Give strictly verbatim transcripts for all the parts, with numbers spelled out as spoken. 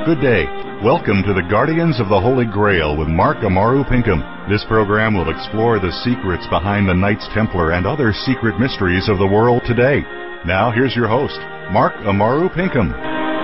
Good day. Welcome to the Guardians of the Holy Grail with Mark Amaru Pinkham. This program will explore the secrets behind the Knights Templar and other secret mysteries of the world today. Now, here's your host, Mark Amaru Pinkham.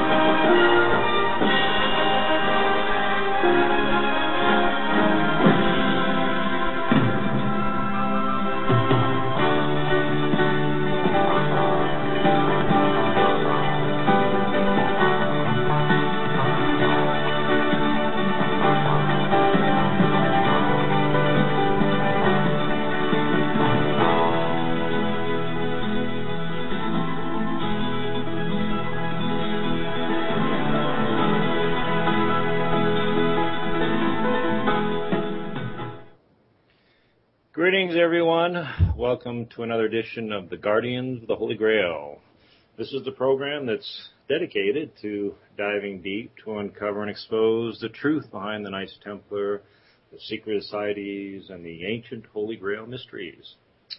Greetings, everyone. Welcome to another edition of the Guardians of the Holy Grail. This is the program that's dedicated to diving deep to uncover and expose the truth behind the Knights Templar, the secret societies, and the ancient Holy Grail mysteries.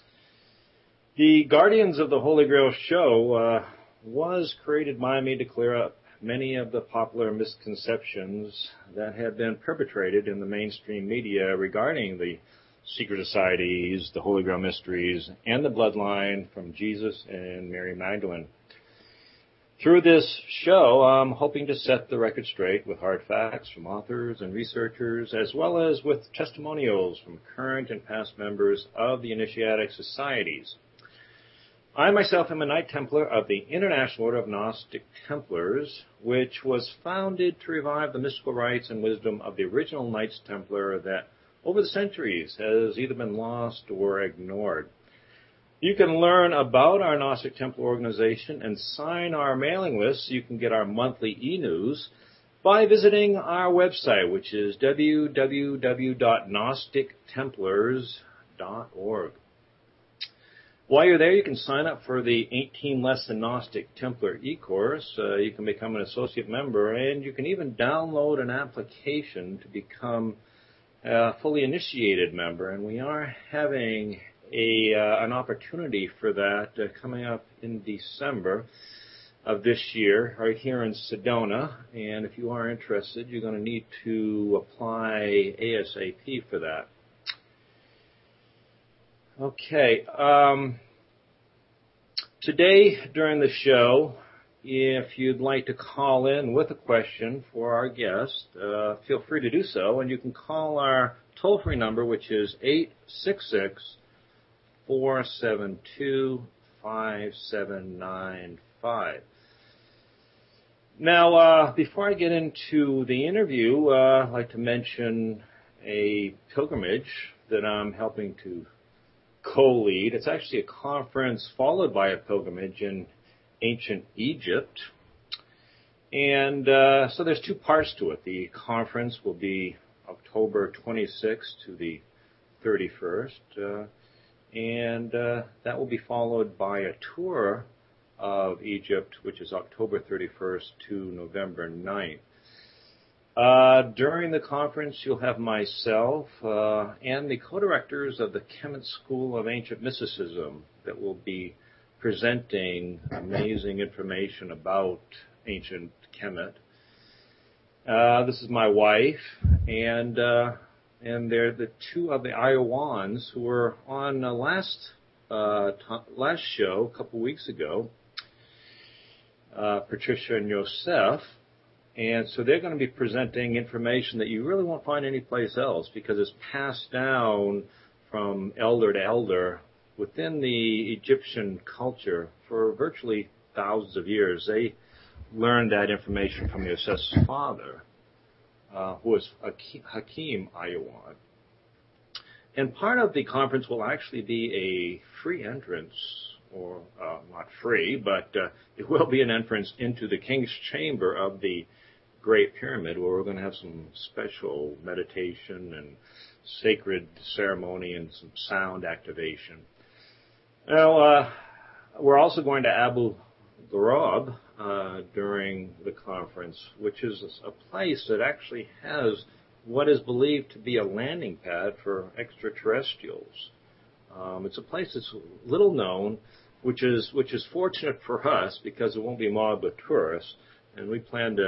The Guardians of the Holy Grail show uh, was created by me to clear up many of the popular misconceptions that have been perpetrated in the mainstream media regarding the secret societies, the Holy Grail mysteries, and the bloodline from Jesus and Mary Magdalene. Through this show, I'm hoping to set the record straight with hard facts from authors and researchers, as well as with testimonials from current and past members of the initiatic societies. I myself am a Knight Templar of the International Order of Gnostic Templars, which was founded to revive the mystical rites and wisdom of the original Knights Templar that over the centuries has either been lost or ignored. You can learn about our Gnostic Templar organization and sign our mailing list so you can get our monthly e-news by visiting our website, which is w w w dot gnostic templars dot org. While you're there, you can sign up for the eighteen Lesson Gnostic Templar e-course. Uh, you can become an associate member, and you can even download an application to become a fully initiated member, and we are having a uh, an opportunity for that uh, coming up in December of this year, right here in Sedona. And if you are interested, you're going to need to apply ASAP for that. Okay. Um, today, during the show, if you'd like to call in with a question for our guest, uh, feel free to do so, and you can call our toll-free number, which is eight six six, four seven two, five seven nine five. Now, uh, before I get into the interview, uh, I'd like to mention a pilgrimage that I'm helping to co-lead. It's actually a conference followed by a pilgrimage in ancient Egypt. And uh, so there's two parts to it. The conference will be October twenty-sixth to the thirty-first. Uh, and uh, that will be followed by a tour of Egypt, which is October thirty-first to November ninth. Uh, during the conference, you'll have myself uh, and the co-directors of the Kemet School of Ancient Mysticism that will be presenting amazing information about ancient Kemet. Uh, this is my wife, and uh, and they're the two of the Iowans who were on the last uh, t- last show a couple weeks ago, uh, Patricia and Yosef. And so they're going to be presenting information that you really won't find anyplace else because it's passed down from elder to elder within the Egyptian culture for virtually thousands of years. They learned that information from Yosef's father, uh, who was Hakim Iowan. And part of the conference will actually be a free entrance, or uh, not free, but uh, it will be an entrance into the King's Chamber of the Great Pyramid, where we're going to have some special meditation and sacred ceremony and some sound activation. Now, uh, we're also going to Abu Ghraib uh, during the conference, which is a place that actually has what is believed to be a landing pad for extraterrestrials. Um, it's a place that's little known, which is which is fortunate for us because it won't be mobbed with tourists, and we plan to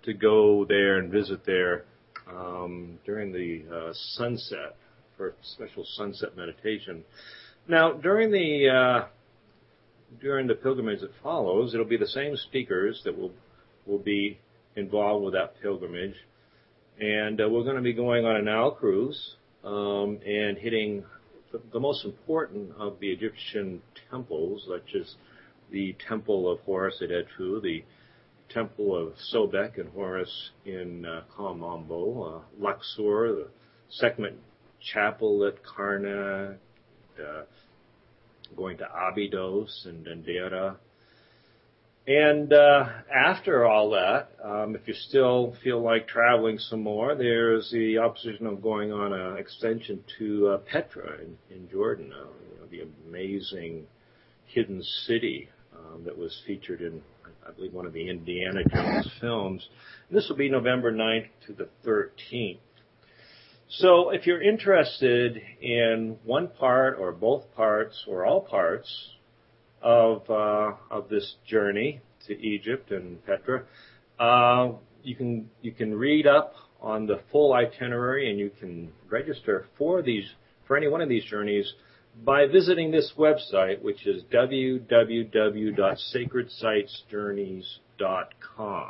to go there and visit there um, during the uh, sunset for a special sunset meditation. Now, during the uh, during the pilgrimage that follows, it'll be the same speakers that will will be involved with that pilgrimage, and uh, we're going to be going on an Nile cruise um, and hitting the, the most important of the Egyptian temples, such as the Temple of Horus at Edfu, the Temple of Sobek and Horus in uh, Kom Ombo, uh, Luxor, the Sekhmet Chapel at Karnak, uh, going to Abydos and Dendera. And uh, after all that, um, if you still feel like traveling some more, there's the option of going on an extension to uh, Petra in, in Jordan, uh, you know, the amazing hidden city um, that was featured in, I believe, one of the Indiana Jones films. And this will be November ninth to the thirteenth. So if you're interested in one part or both parts or all parts of uh, of this journey to Egypt and Petra, uh, you can you can read up on the full itinerary, and you can register for these for any one of these journeys by visiting this website, which is w w w dot sacred sites journeys dot com.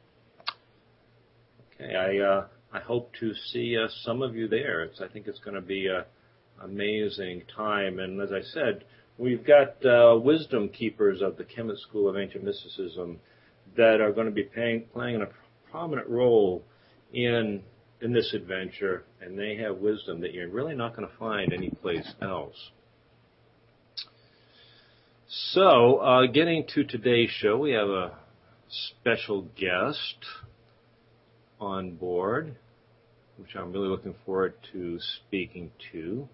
Okay, I uh, I hope to see uh, some of you there. It's, I think it's going to be an amazing time, and as I said, we've got uh, wisdom keepers of the Kemet School of Ancient Mysticism that are going to be paying, playing a prominent role in in this adventure, and they have wisdom that you're really not going to find anyplace else. So, uh, getting to today's show, we have a special guest on board, which I'm really looking forward to speaking to.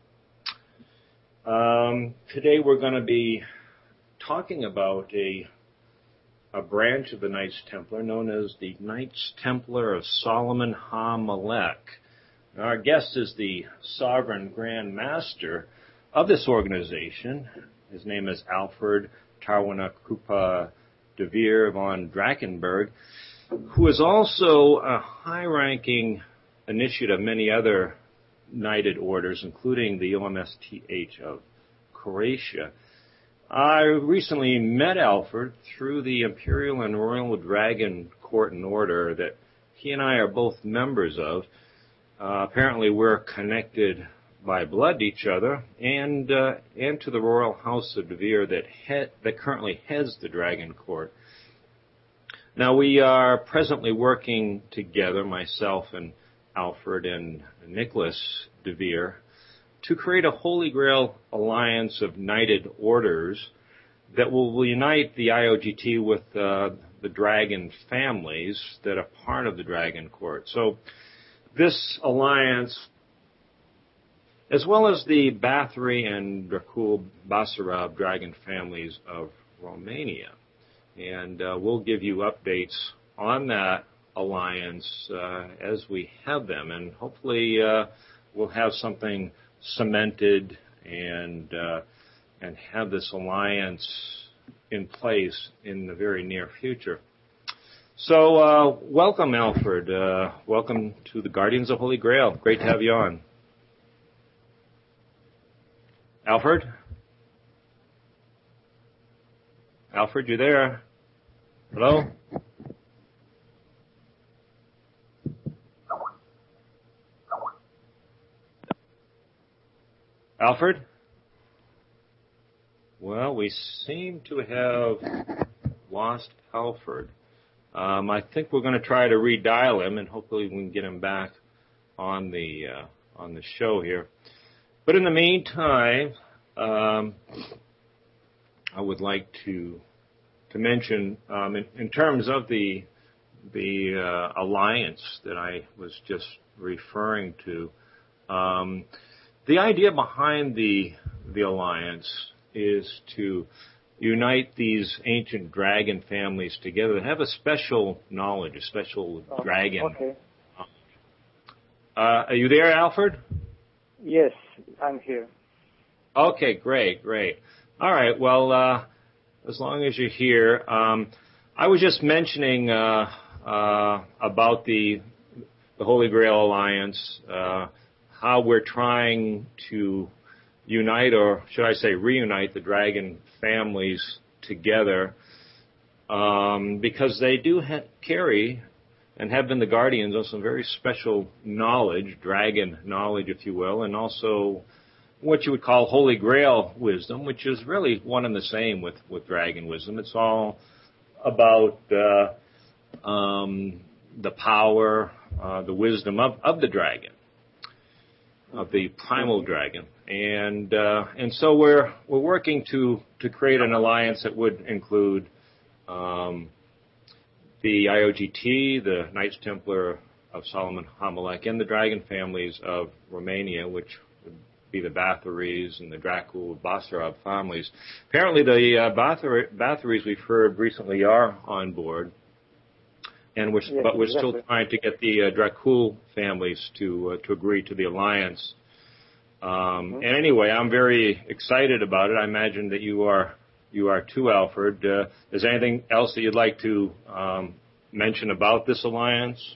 Um, today we're going to be talking about a a branch of the Knights Templar known as the Knights Templar of Solomon HaMelech. Now, our guest is the Sovereign Grand Master of this organization. His name is Alfred Tarwanakrupa de Veer von Drakenberg, who is also a high-ranking initiate of many other knighted orders, including the O M S T H of Croatia. I recently met Alfred through the Imperial and Royal Dragon Court and Order that he and I are both members of. Uh, apparently we're connected by blood to each other, and uh, and to the Royal House of De Veer that, he- that currently heads the Dragon Court. Now, we are presently working together, myself and Alfred and Nicholas de Veer, to create a Holy Grail alliance of knighted orders that will unite the I O G T with uh, the dragon families that are part of the Dragon Court. So this alliance, as well as the Bathory and Dracul Basarab dragon families of Romania. And uh, we'll give you updates on that alliance uh, as we have them, and hopefully uh, we'll have something cemented and uh, and have this alliance in place in the very near future. So uh, welcome, Alfred. Uh, welcome to the Guardians of Holy Grail. Great to have you on. Alfred? Alfred, you there? Hello? Alfred? Well, we seem to have lost Alfred. Um, I think we're going to try to redial him, and hopefully we can get him back on the uh, on the show here. But in the meantime, um, I would like to to mention, um, in, in terms of the the uh, alliance that I was just referring to, um, the idea behind the the alliance is to unite these ancient dragon families together that have a special knowledge, a special oh, dragon. Okay. Uh, are you there, Alfred? Yes, I'm here. Okay, great, great. All right, well, uh, as long as you're here, um, I was just mentioning uh, uh, about the the Holy Grail Alliance, uh, how we're trying to unite, or should I say reunite, the dragon families together, um, because they do ha- carry and have been the guardians of some very special knowledge, dragon knowledge, if you will, and also what you would call Holy Grail wisdom, which is really one and the same with, with dragon wisdom. It's all about uh, um, the power, uh, the wisdom of, of the dragon, of the primal dragon. And uh, and so we're we're working to, to create an alliance that would include um, the I O G T, the Knights Templar of Solomon Hamelech, and the dragon families of Romania, which would be the Bathories and the Dracul Basarab families. Apparently the uh, Bathor- Bathories we've heard recently are on board, and we're, yes, but we're exactly. still trying to get the uh, Dracul families to uh, to agree to the alliance. Um, mm-hmm. And anyway, I'm very excited about it. I imagine that you are you are too, Alfred. Uh, is there anything else that you'd like to um, mention about this alliance?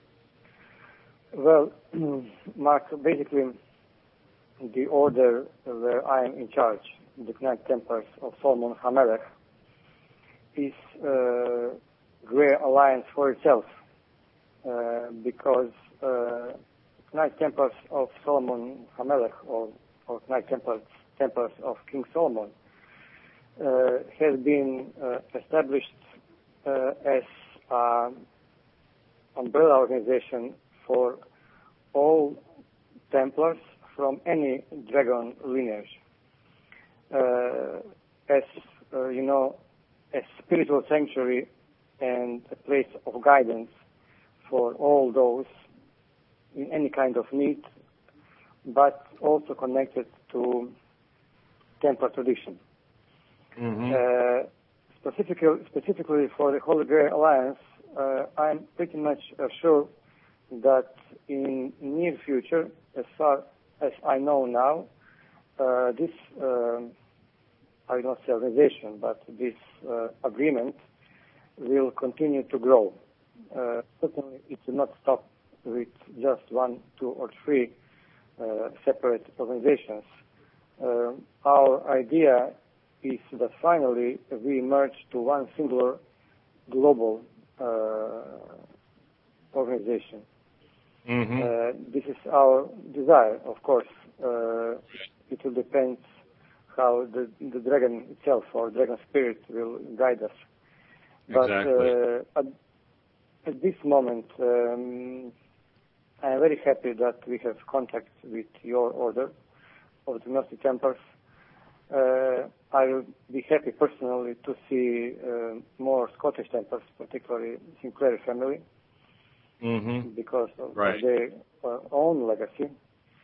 Well, Mark, basically, the order where I am in charge, the Knight Templars of Solomon Hamelech, is a great alliance for itself, uh, because uh, Knight Templars of Solomon Hamelech, or, or Knight Templars, Templars of King Solomon, uh, has been uh, established uh, as an umbrella organization for all Templars from any dragon lineage. Uh, as uh, you know, a spiritual sanctuary and a place of guidance for all those in any kind of need, but also connected to Templar tradition. Mm-hmm. Uh, specifically, specifically for the Holy Grail Alliance, uh, I'm pretty much uh, sure that in near future, as far as I know now, uh, this, uh, I will not say organization, but this uh, agreement will continue to grow. Uh, certainly, it will not stop with just one, two, or three uh, separate organizations. Uh, our idea is that finally we merge to one singular global uh, organization. Mm-hmm. Uh, this is our desire, of course. Uh, it will depend how the, the dragon itself or dragon spirit will guide us. But Exactly. uh, at, at this moment, um, I am very happy that we have contact with your order of the Gnostic Templars. Uh, I will be happy personally to see uh, more Scottish Templars, particularly Sinclair family, Mm-hmm. because of, Right. of their uh, own legacy.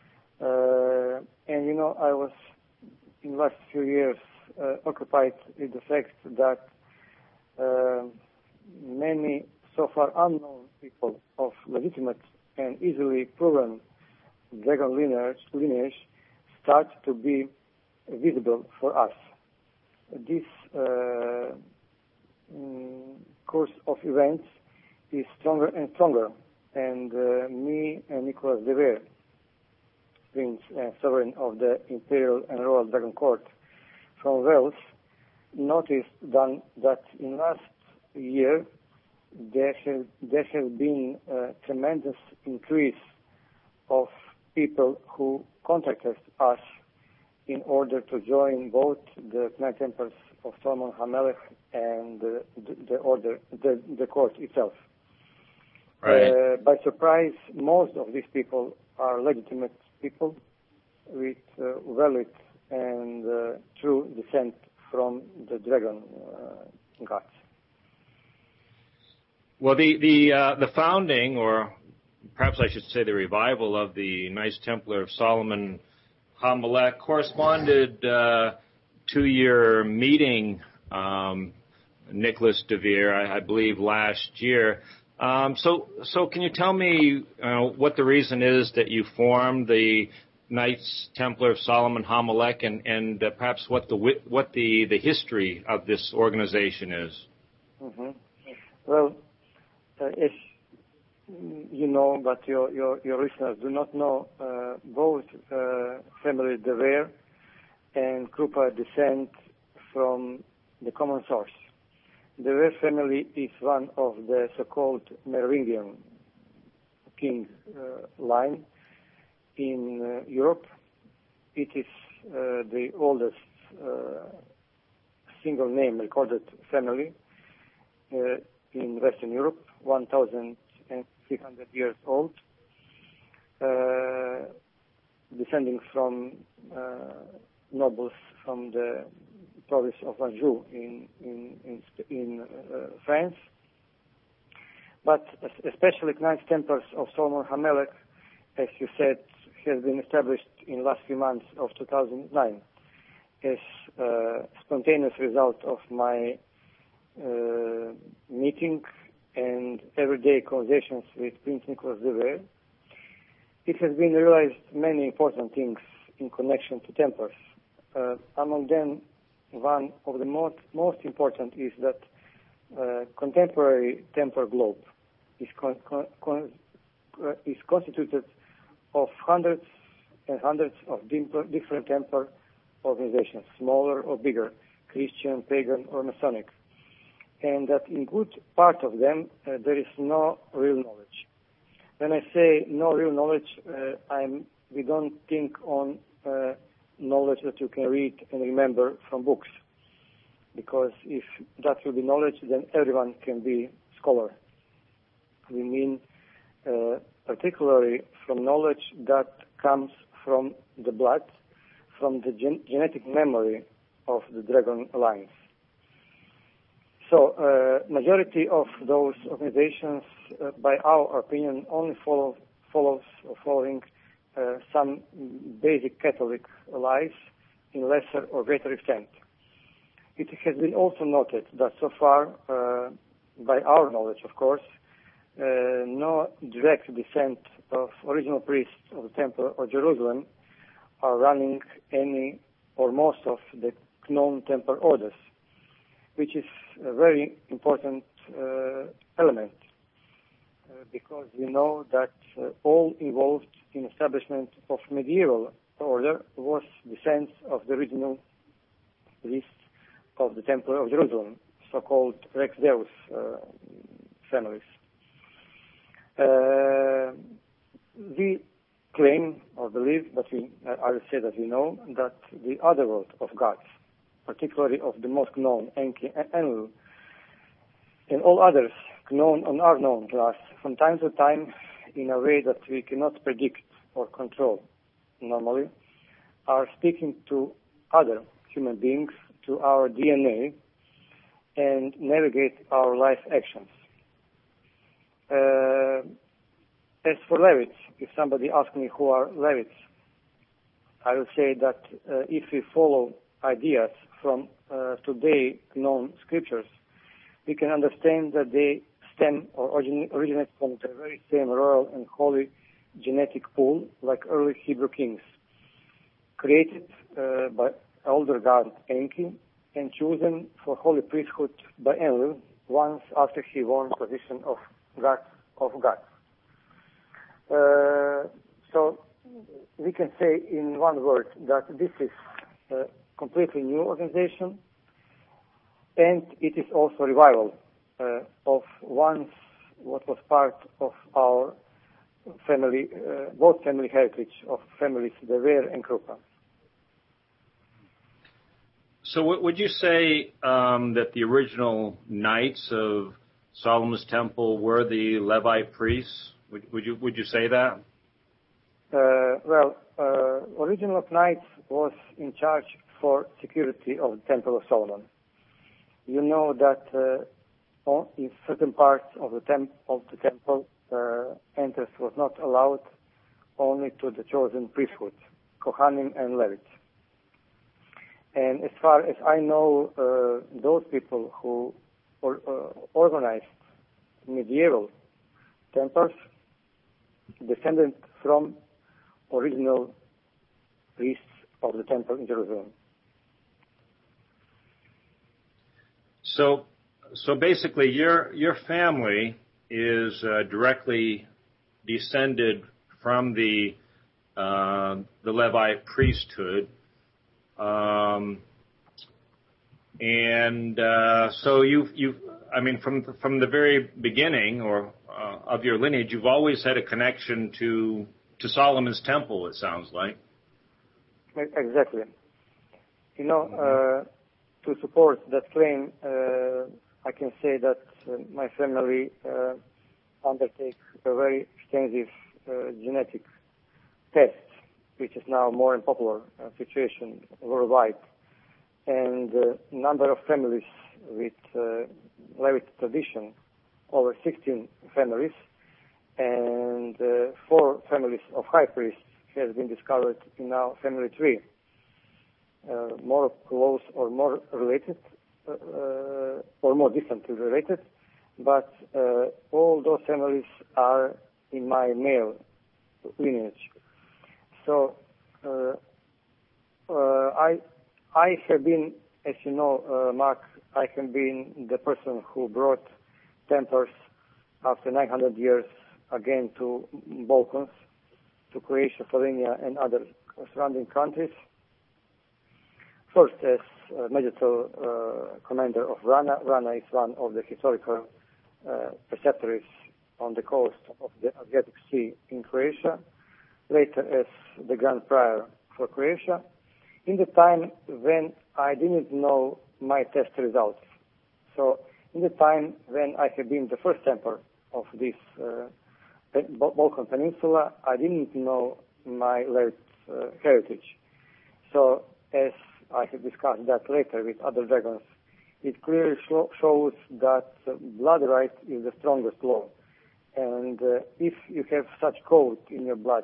Uh, and you know, I was in the last few years uh, occupied with the fact that uh, many so far unknown people of legitimate and easily proven dragon lineage, lineage start to be visible for us. This uh, mm, course of events is stronger and stronger, and uh, me and Nicholas de Vere, Prince and Sovereign of the Imperial and Royal Dragon Court from Wales, noticed then that in last year there has, there has been a tremendous increase of people who contacted us in order to join both the Knight Templars of Solomon Hamelech and the, the, the order, the, the court itself. Right. Uh, by surprise, most of these people are legitimate people with uh, valid and uh, true descent from the dragon uh, gods. Well, the the uh, the founding, or perhaps I should say the revival of the Knights Templar of Solomon Hamelech corresponded uh, to your meeting, um, Nicholas de Vere, I, I believe, last year. Um, so, so can you tell me uh, what the reason is that you formed the Knights Templar of Solomon Hamelech, and, and uh, perhaps what the what the, the history of this organization is? Mm-hmm. Well, uh, as you know, but your, your, your listeners do not know, uh, both uh, families, De Vere and Krupa, descend from the common source. The Vere family is one of the so-called Merovingian king uh, line in uh, Europe. It is uh, the oldest uh, single name recorded family uh, in Western Europe, one thousand three hundred years old, uh, descending from uh, nobles from the province of Anjou in in in, in uh, France. But especially Knights Templars of Solomon HaMelech, as you said, has been established in the last few months of two thousand nine as a spontaneous result of my uh, meeting and everyday conversations with Prince Nicholas de Vere. It has been realized many important things in connection to Templars. Uh, among them, one of the most, most important is that uh, contemporary Templar globe is, con- con- con- uh, is constituted of hundreds and hundreds of different Templar organizations, smaller or bigger, Christian, pagan, or Masonic, and that in good part of them uh, there is no real knowledge. When I say no real knowledge, uh, I'm, we don't think on uh, knowledge that you can read and remember from books, because if that will be knowledge, then everyone can be scholar. We mean uh, particularly from knowledge that comes from the blood, from the gen- genetic memory of the dragon lines. So, uh, majority of those organizations, uh, by our opinion, only follow, follows or following uh, some basic Catholic lies in lesser or greater extent. It has been also noted that so far, uh, by our knowledge, of course, uh, no direct descent of original priests of the Temple of Jerusalem are running any or most of the known Templar orders, which is a very important uh, element, uh, because we know that uh, all involved in establishment of medieval order was descent of the original priests of the Temple of Jerusalem, so-called Rex Deus uh, families. Uh, we claim or believe, but we, I will say that we know, that the other world of gods, particularly of the most known Enki and Enlil, and all others known and are known to us from time to time in a way that we cannot predict or control normally, are speaking to other human beings, to our D N A, and navigate our life actions. Uh, as for Levites, if somebody asks me who are Levites, I will say that uh, if we follow ideas from uh, today known scriptures, we can understand that they stem or origin- originate from the very same royal and holy genetic pool like early Hebrew kings, created uh, by elder god Enki and chosen for holy priesthood by Enlil once after he won the position of God of God. Uh, so we can say in one word that this is a completely new organization, and it is also revival uh, of once what was part of our family, uh, both family heritage of families De Vere and Krupa. So w- would you say um, that the original knights of Solomon's Temple were the Levite priests? Would, would you would you say that? Uh, well, uh, original knights was in charge for security of the Temple of Solomon. You know that uh, on, in certain parts of the, temp- of the temple, uh, entrance was not allowed only to the chosen priesthood, Kohanim and Levites. And as far as I know, uh, those people who or, uh, organized medieval temples descended from original priests of the temple in Jerusalem. So, so basically, your your family is uh, directly descended from the uh, the Levite priesthood, um, and uh, so you've you've I mean from from the very beginning or uh, of your lineage, you've always had a connection to to Solomon's temple. It sounds like. Exactly. You know, uh, to support that claim, uh, I can say that uh, my family uh, undertakes a very extensive uh, genetic test, which is now more in popular uh, situation worldwide. And uh, number of families with uh, Levite tradition, over sixteen families, and uh, four families of high priests has been discovered in our family tree. Uh, more close or more related, uh, or more distantly related, but uh, all those families are in my male lineage. So uh, uh, I I have been, as you know, uh, Mark, I have been the person who brought Templars after nine hundred years again to Balkans, to Croatia, Slovenia, and other surrounding countries. First, as uh, magistrate uh, commander of Vrana. Vrana is one of the historical uh, preceptories on the coast of the Adriatic Sea in Croatia. Later, as the Grand Prior for Croatia. In the time when I didn't know my test results. So, in the time when I have been the first Templar of this uh, Balkan Peninsula, I didn't know my Levite uh, heritage. So, as I have discussed that later with other dragons, it clearly show, shows that uh, blood right is the strongest law. And uh, if you have such code in your blood,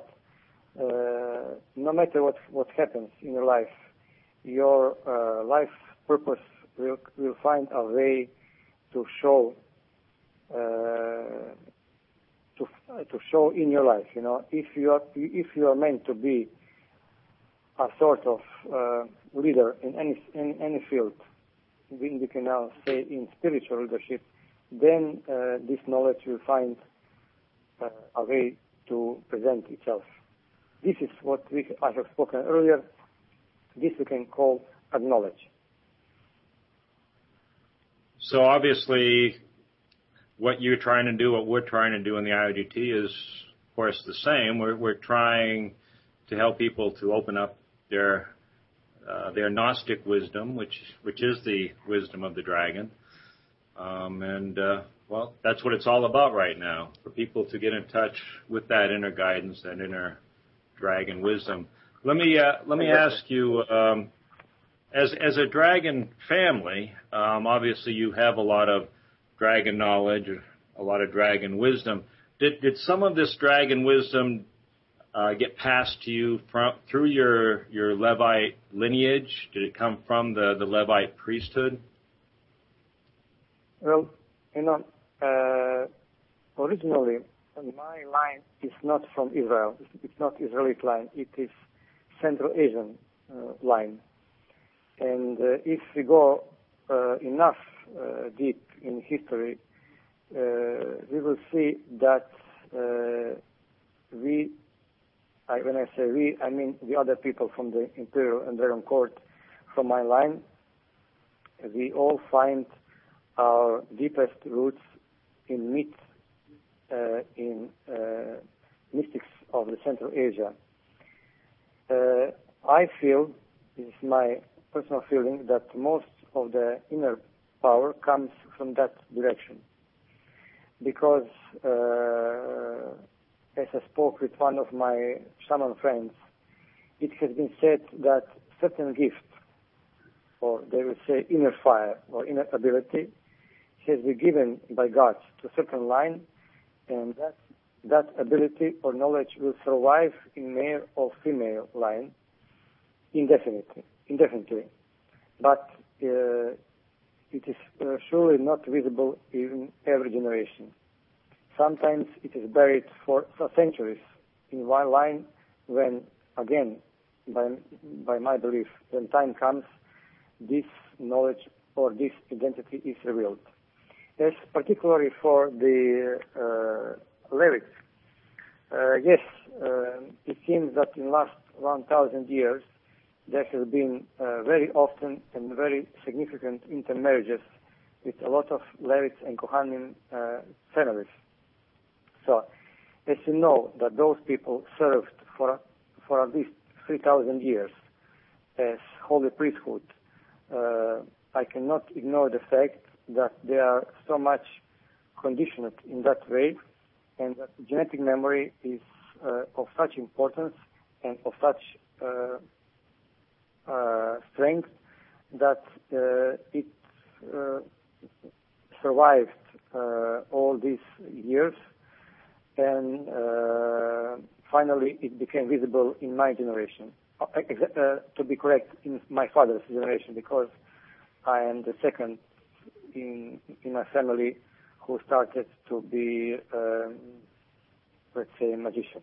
uh, no matter what, what happens in your life, your uh, life purpose will, will find a way to show uh, to, to show in your life. You know, if you are if you are meant to be a sort of uh, leader in any in any field, we, we can now say in spiritual leadership, then uh, this knowledge will find uh, a way to present itself. This is what we, I have spoken earlier. This we can call acknowledge. So obviously, what you're trying to do, what we're trying to do in the I O G T is, of course, the same. We're, we're trying to help people to open up their uh, their Gnostic wisdom, which which is the wisdom of the dragon. Um, and, uh, well, that's what it's all about right now, for people to get in touch with that inner guidance, that inner dragon wisdom. Let me uh, let me ask you, um, as as a dragon family, um, obviously you have a lot of dragon knowledge, a lot of dragon wisdom. Did did some of this dragon wisdom uh, get passed to you from through your your Levite lineage? Did it come from the, the Levite priesthood? Well, you know, uh, originally my line is not from Israel. It's not Israeli line. It is Central Asian uh, line. And uh, if we go uh, enough uh, deep in history, uh, we will see that uh, we, I, when I say we, I mean the other people from the Imperial and Dragon Court from my line, we all find our deepest roots in myth, uh, in uh, mystics of the Central Asia. Uh, I feel, this is my personal feeling, that most of the inner power comes from that direction. Because, uh, as I spoke with one of my shaman friends, it has been said that certain gift, or they will say inner fire or inner ability, has been given by God to a certain line, and that that ability or knowledge will survive in male or female line indefinitely. indefinitely. But uh, it is uh, surely not visible in every generation. Sometimes it is buried for centuries in one line when, again, by, by my belief, when time comes, this knowledge or this identity is revealed. Yes, particularly for the uh, Levits. Uh, yes, uh, it seems that in the last one thousand years there has been uh, very often and very significant intermarriages with a lot of Levites and Kohanim uh, families. So, as you know, that those people served for for at least three thousand years as holy priesthood, uh, I cannot ignore the fact that they are so much conditioned in that way, and that genetic memory is uh, of such importance and of such uh, uh, strength that uh, it uh, survived uh, all these years, and uh, finally it became visible in my generation. Uh, uh, to be correct, in my father's generation, because I am the second in in my family who started to be, um, let's say, a magician.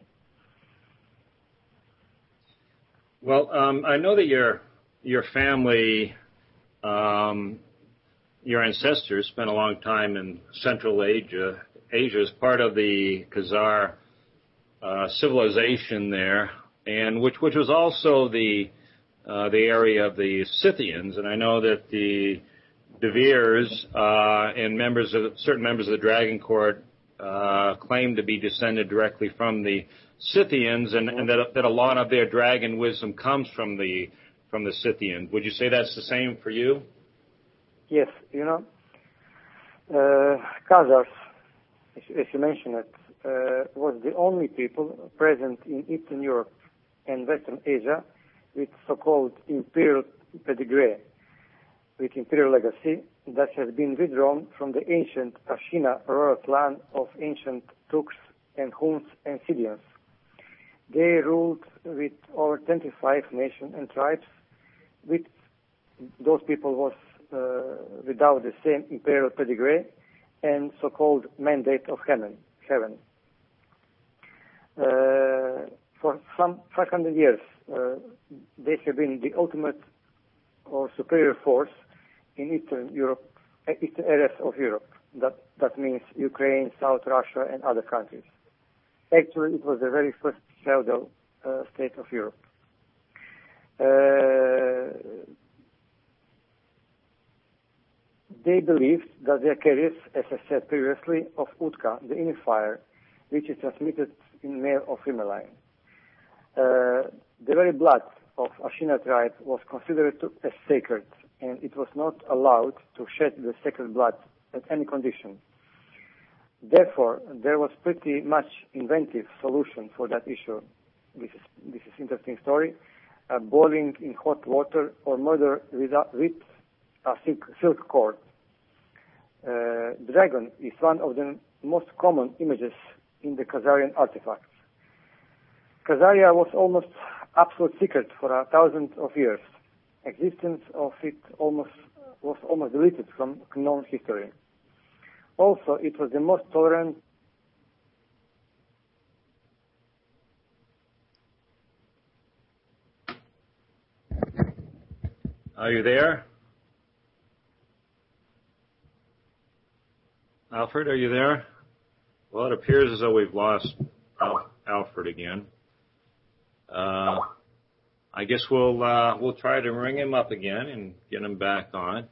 Well, um, I know that your your family, um, your ancestors spent a long time in Central Asia, Asia as part of the Khazar uh, civilization there, and which which was also the uh, the area of the Scythians. And I know that the De Veers uh, and members of certain members of the Dragon Court uh, claim to be descended directly from the Scythians, and, and that, that a lot of their dragon wisdom comes from the from the Scythians. Would you say that's the same for you? Yes, you know, uh, Khazars, as, as you mentioned it, uh, was the only people present in Eastern Europe and Western Asia with so-called imperial pedigree, with imperial legacy, that has been withdrawn from the ancient Ashina royal clan of ancient Turks and Huns and Scythians. They ruled with over twenty-five nations and tribes. With those people was uh, without the same imperial pedigree and so-called mandate of heaven. heaven. Uh, for some five hundred years, uh, they have been the ultimate or superior force in Eastern Europe, Eastern areas of Europe. That that means Ukraine, South Russia, and other countries. Actually, it was the very first feudal uh, state of Europe. Uh, they believed that their carriers, as I said previously, of Utka, the unifier, which is transmitted in male or female line. Uh, the very blood of Ashina tribe was considered to, as sacred, and it was not allowed to shed the sacred blood at any condition. Therefore, there was pretty much inventive solution for that issue. This is this is interesting story. Uh, boiling in hot water or murder with a, with a silk, silk cord. Uh, dragon is one of the most common images in the Khazarian artifacts. Khazaria was almost absolute secret for a thousand of years. Existence of it almost was almost deleted from known history. Also, it was the most tolerant. Are you there? Alfred, are you there? Well, it appears as though we've lost Al- Alfred again. Uh, I guess we'll uh, we'll try to ring him up again and get him back on.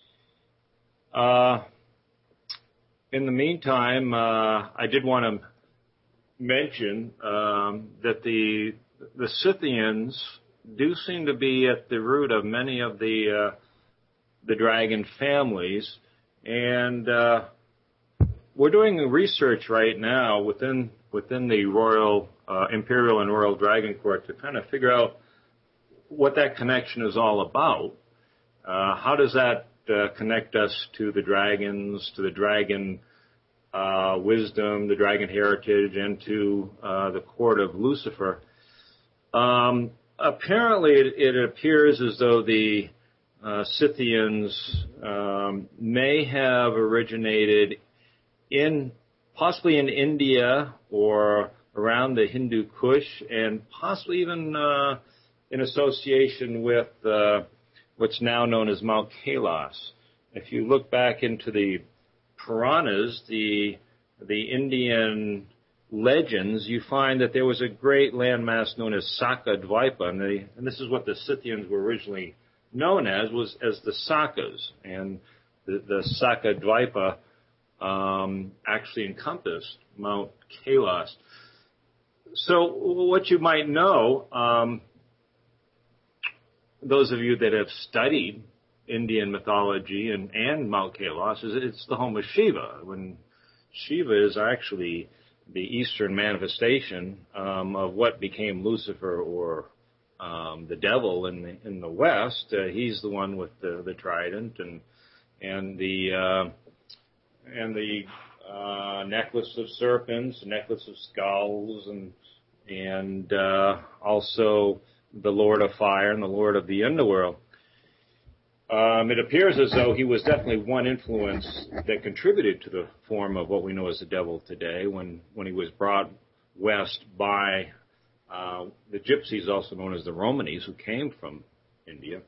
Uh, in the meantime, uh, I did want to mention um, that the the Scythians do seem to be at the root of many of the uh, the dragon families, and uh, we're doing research right now within within the Royal uh, Imperial and Royal Dragon Court to kind of figure out what that connection is all about. Uh, how does that uh, connect us to the dragons, to the dragon uh, wisdom, the dragon heritage, and to uh, the court of Lucifer? Um, apparently, it, it appears as though the uh, Scythians um, may have originated in possibly in India or around the Hindu Kush, and possibly even uh, in association with uh, what's now known as Mount Kailas. If you look back into the Puranas, the the Indian legends, you find that there was a great landmass known as Sakadvipa, and, they, and this is what the Scythians were originally known as, was as the Sakas, and the, the Sakadvipa um, actually encompassed Mount Kailas. So what you might know, um, those of you that have studied Indian mythology and, and Mount Kailas, is it's the home of Shiva, when Shiva is actually the Eastern manifestation um, of what became Lucifer, or um, the devil in the, in the West. Uh, he's the one with the, the trident and and the uh, and the uh, necklace of serpents, necklace of skulls, and and uh, also the Lord of Fire and the Lord of the Underworld. Um, it appears as though he was definitely one influence that contributed to the form of what we know as the devil today, when, when he was brought west by uh, the Gypsies, also known as the Romanis, who came from India.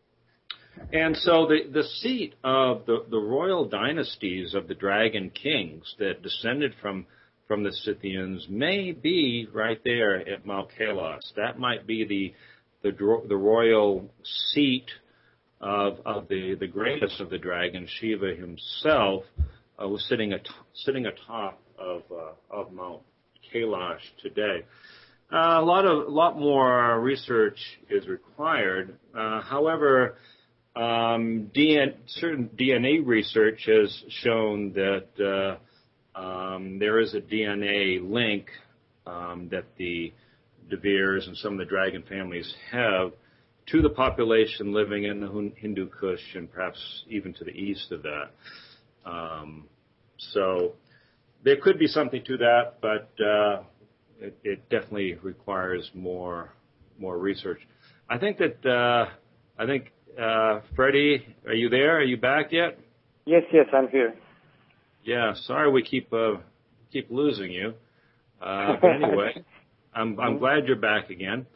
And so the, the seat of the, the royal dynasties of the Dragon Kings that descended from, from the Scythians may be right there at Mount Kailas. That might be the, the, the royal seat Of, of the, the greatest of the dragons. Shiva himself uh, was sitting at, sitting atop of uh, of Mount Kailas today. Uh, a lot of a lot more research is required. Uh, however, um, D N, certain D N A research has shown that uh, um, there is a D N A link um, that the De Beers and some of the dragon families have to the population living in the Hindu Kush, and perhaps even to the east of that. Um, so there could be something to that, but uh, it, it definitely requires more more research. I think that uh, I think uh, Freddie, are you there? Are you back yet? Yes, yes, I'm here. Yeah, sorry we keep uh, keep losing you. Uh, but anyway, I'm I'm glad you're back again.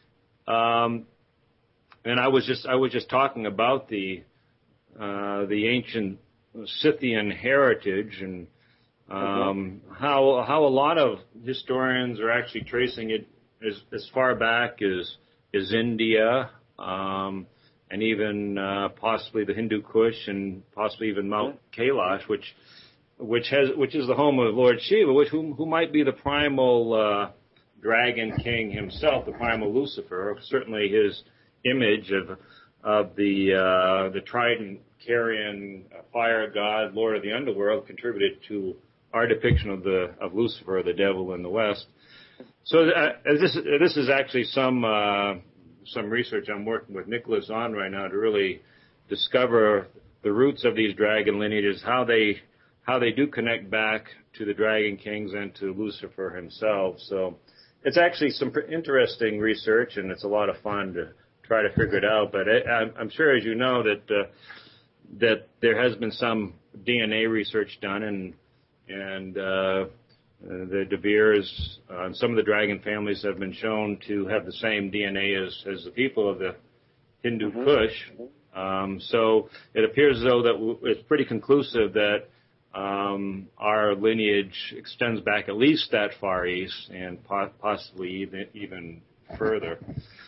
Um, And I was just I was just talking about the uh, the ancient Scythian heritage, and um, mm-hmm. how how a lot of historians are actually tracing it as as far back as as India, um, and even uh, possibly the Hindu Kush, and possibly even Mount mm-hmm. Kailas, which which has which is the home of Lord Shiva, which who who might be the primal uh, dragon king himself, the primal Lucifer, certainly his image of of the uh, the trident carrying fire god, Lord of the Underworld, contributed to our depiction of the of Lucifer, the devil in the West. So uh, this this is actually some uh, some research I'm working with Nicholas on right now to really discover the roots of these dragon lineages, how they how they do connect back to the Dragon Kings and to Lucifer himself. So it's actually some interesting research, and it's a lot of fun to try to figure it out. But I, I'm sure, as you know, that uh, that there has been some D N A research done, and and uh, the De Beers uh, and some of the dragon families have been shown to have the same D N A as, as the people of the Hindu mm-hmm. Kush. Um, so it appears as though that w- it's pretty conclusive that um, our lineage extends back at least that far east, and po- possibly even, even further.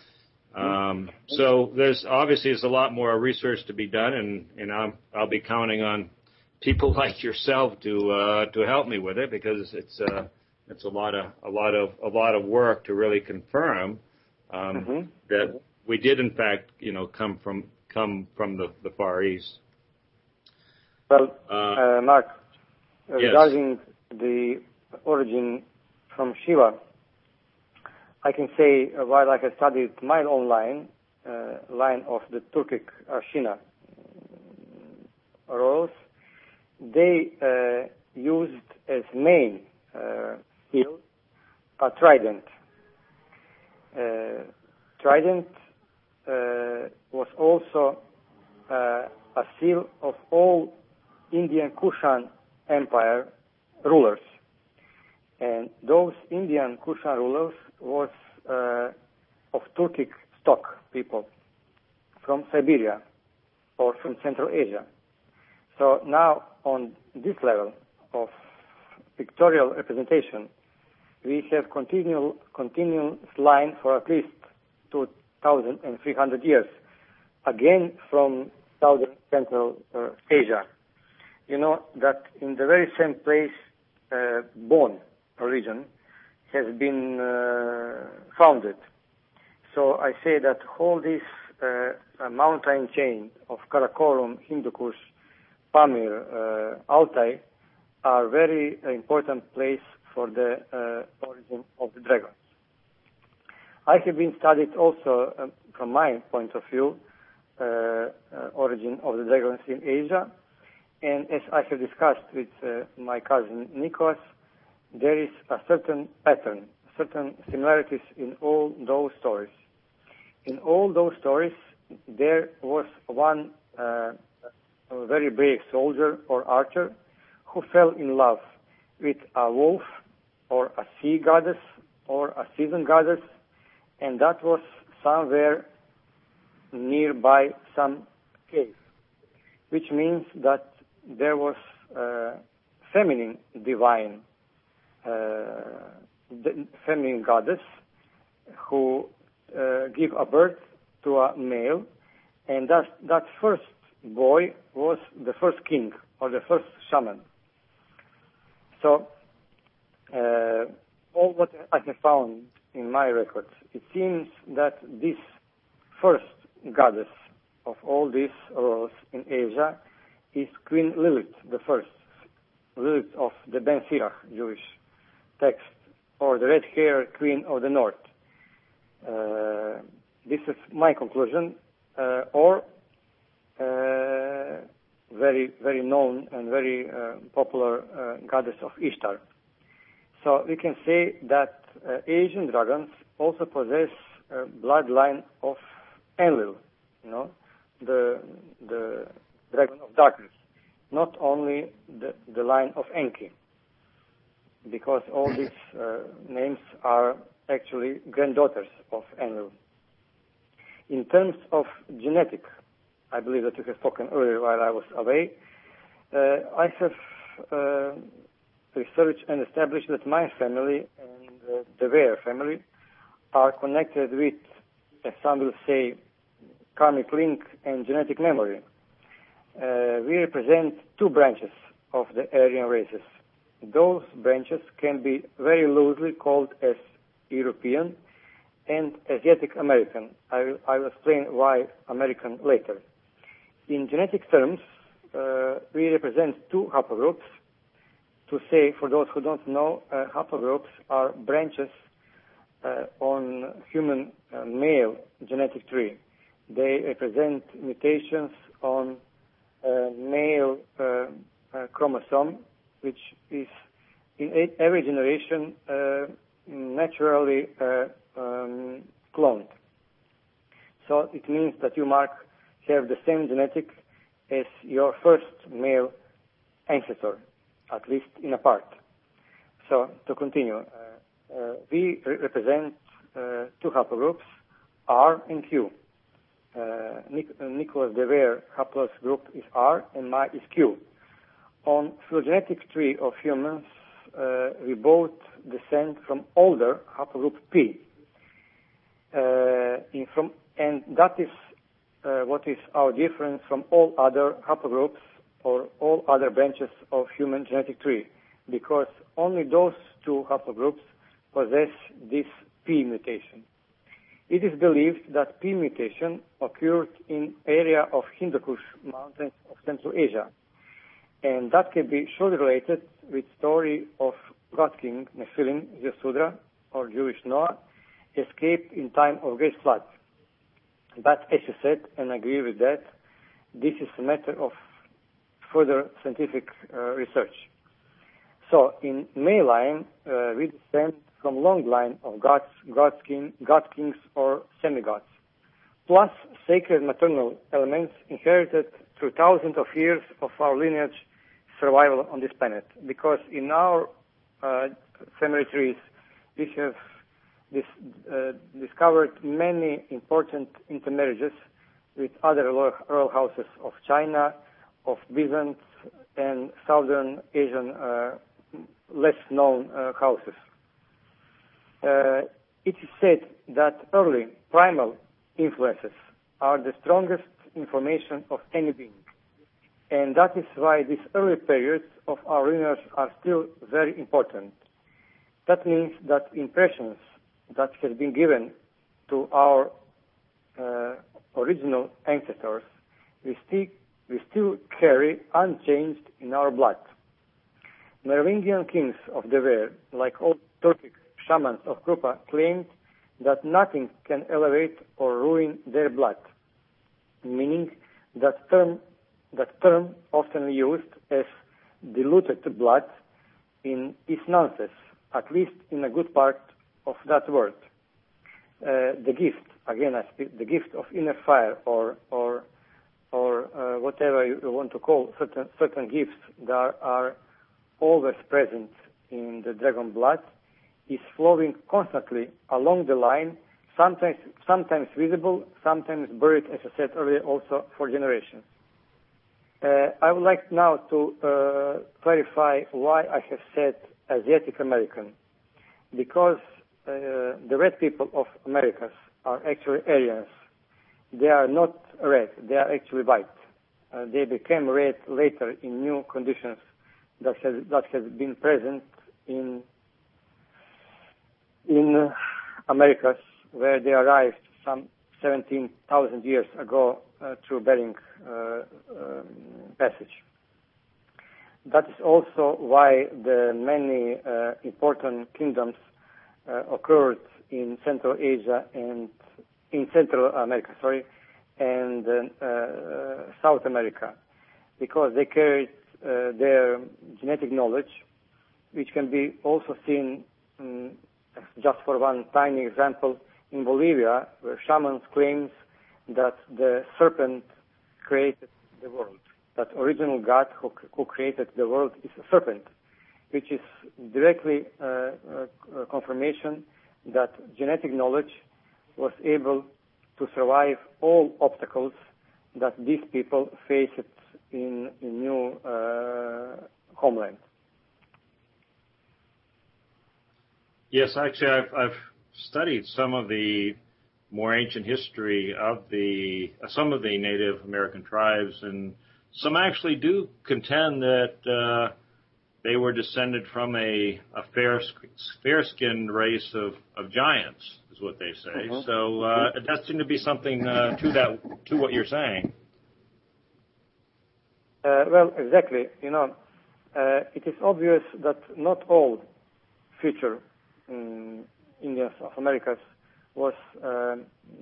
Um, so there's obviously there's a lot more research to be done, and, and I'll, I'll be counting on people like yourself to uh, to help me with it, because it's uh, it's a lot of a lot of a lot of work to really confirm um, mm-hmm. that we did in fact you know come from come from the, the Far East. Well, uh, uh, Mark, uh, yes. regarding the origin from Shiva, I can say, uh, while I have studied my own line, uh, line of the Turkic Ashina royals, they uh, used as main uh, heel a trident. Uh, trident uh, was also uh, a seal of all Indian Kushan Empire rulers. And those Indian Kushan rulers was uh, of Turkic stock people from Siberia or from Central Asia. So now on this level of pictorial representation, we have continual, continuous line for at least two thousand three hundred years, again from southern Central uh, Asia. You know that in the very same place, uh, Bon region has been uh, founded. So I say that all this uh, mountain chain of Karakorum, Hindu Kush, Pamir, uh, Altai are very uh, important place for the uh, origin of the dragons. I have been studied also, uh, from my point of view, uh, uh, origin of the dragons in Asia. And as I have discussed with uh, my cousin Nikos, there is a certain pattern, certain similarities in all those stories. In all those stories, there was one uh, a very brave soldier or archer who fell in love with a wolf or a sea goddess or a season goddess, and that was somewhere nearby some cave, which means that there was a feminine divine, uh, feminine goddess who uh, gave a birth to a male, and that, that first boy was the first king or the first shaman. So, uh, all what I have found in my records, it seems that this first goddess of all these roles in Asia is Queen Lilith, the first, Lilith of the Ben Sirach Jewish text, or the red-haired queen of the north. Uh, this is my conclusion, uh, or uh, very, very known and very uh, popular uh, goddess of Ishtar. So we can say that uh, Asian dragons also possess a bloodline of Enlil, you know, the the dragon of darkness, not only the, the line of Enki, because all these uh, names are actually granddaughters of Enlil. In terms of genetic, I believe that you have spoken earlier while I was away, uh, I have uh, researched and established that my family and uh, the Weir family are connected with, as some will say, karmic link and genetic memory. Uh, we represent two branches of the Aryan races. Those branches can be very loosely called as European and Asiatic American. I will, I will explain why American later. In genetic terms, uh, we represent two haplogroups. To say, for those who don't know, uh, haplogroups are branches uh, on human uh, male genetic tree. They represent mutations on uh, male uh, uh, chromosome, which is in every generation uh, naturally uh, um, cloned. So it means that you, Mark, have the same genetic as your first male ancestor, at least in a part. So to continue, uh, uh, we re- represent uh, two haplogroups, R and Q. Uh, Nic- uh, Nicholas de Weir haplogroup group is R and my is Q. On phylogenetic tree of humans, uh, we both descend from older haplogroup P. Uh, in from, and that is uh, what is our difference from all other haplogroups or all other branches of human genetic tree, because only those two haplogroups possess this P mutation. It is believed that P mutation occurred in area of Hindu Kush mountains of Central Asia, and that can be surely related with story of God King Nephilim, Yesudra, or Jewish Noah, escaped in time of great flood. But as you said, and I agree with that, this is a matter of further scientific uh, research. So in male line, uh, we descend from long line of gods, gods king, god kings or semi-gods, plus sacred maternal elements inherited through thousands of years of our lineage survival on this planet. Because in our uh, family trees, we have this, uh, discovered many important intermarriages with other royal houses of China of Byzant and Southern Asian uh, less known uh, houses. Uh, it is said that early primal influences are the strongest information of any being. And that is why these early periods of our universe are still very important. That means that impressions that have been given to our uh, original ancestors, we still, we still carry unchanged in our blood. Merovingian kings of the Ware, like old Turkic shamans of Krupa, claimed that nothing can elevate or ruin their blood, meaning that term, that term often used as diluted blood in is nonsense, at least in a good part of that word. Uh, the gift, again, I speak, the gift of inner fire, or or or uh, whatever you want to call certain certain gifts that are, are always present in the dragon blood, is flowing constantly along the line, sometimes sometimes visible, sometimes buried, as I said earlier, also for generations. Uh, I would like now to uh, clarify why I have said Asiatic American, because uh, the red people of Americas are actually Aryans. They are not red, they are actually white. Uh, they became red later in new conditions that has, that has been present in in uh, Americas, where they arrived some seventeen thousand years ago uh, through Bering uh, um, Passage. That is also why the many uh, important kingdoms uh, occurred in Central Asia and in Central America, sorry, and uh, uh, South America, because they carried uh, their genetic knowledge, which can be also seen, um, just for one tiny example, in Bolivia, where shamans claims that the serpent created the world. That original God who, who created the world is a serpent, which is directly uh, uh, confirmation that genetic knowledge was able to survive all obstacles that these people faced in, in new uh, homeland. Yes, actually, I've, I've studied some of the more ancient history of the uh, some of the Native American tribes, and some actually do contend that uh, they were descended from a, a fair fair-skinned race of, of giants, is what they say. Mm-hmm. So uh, it does seem to be something uh, to that to what you're saying. Uh, well, exactly. You know, uh, it is obvious that not all future um, Indians of Americas was uh,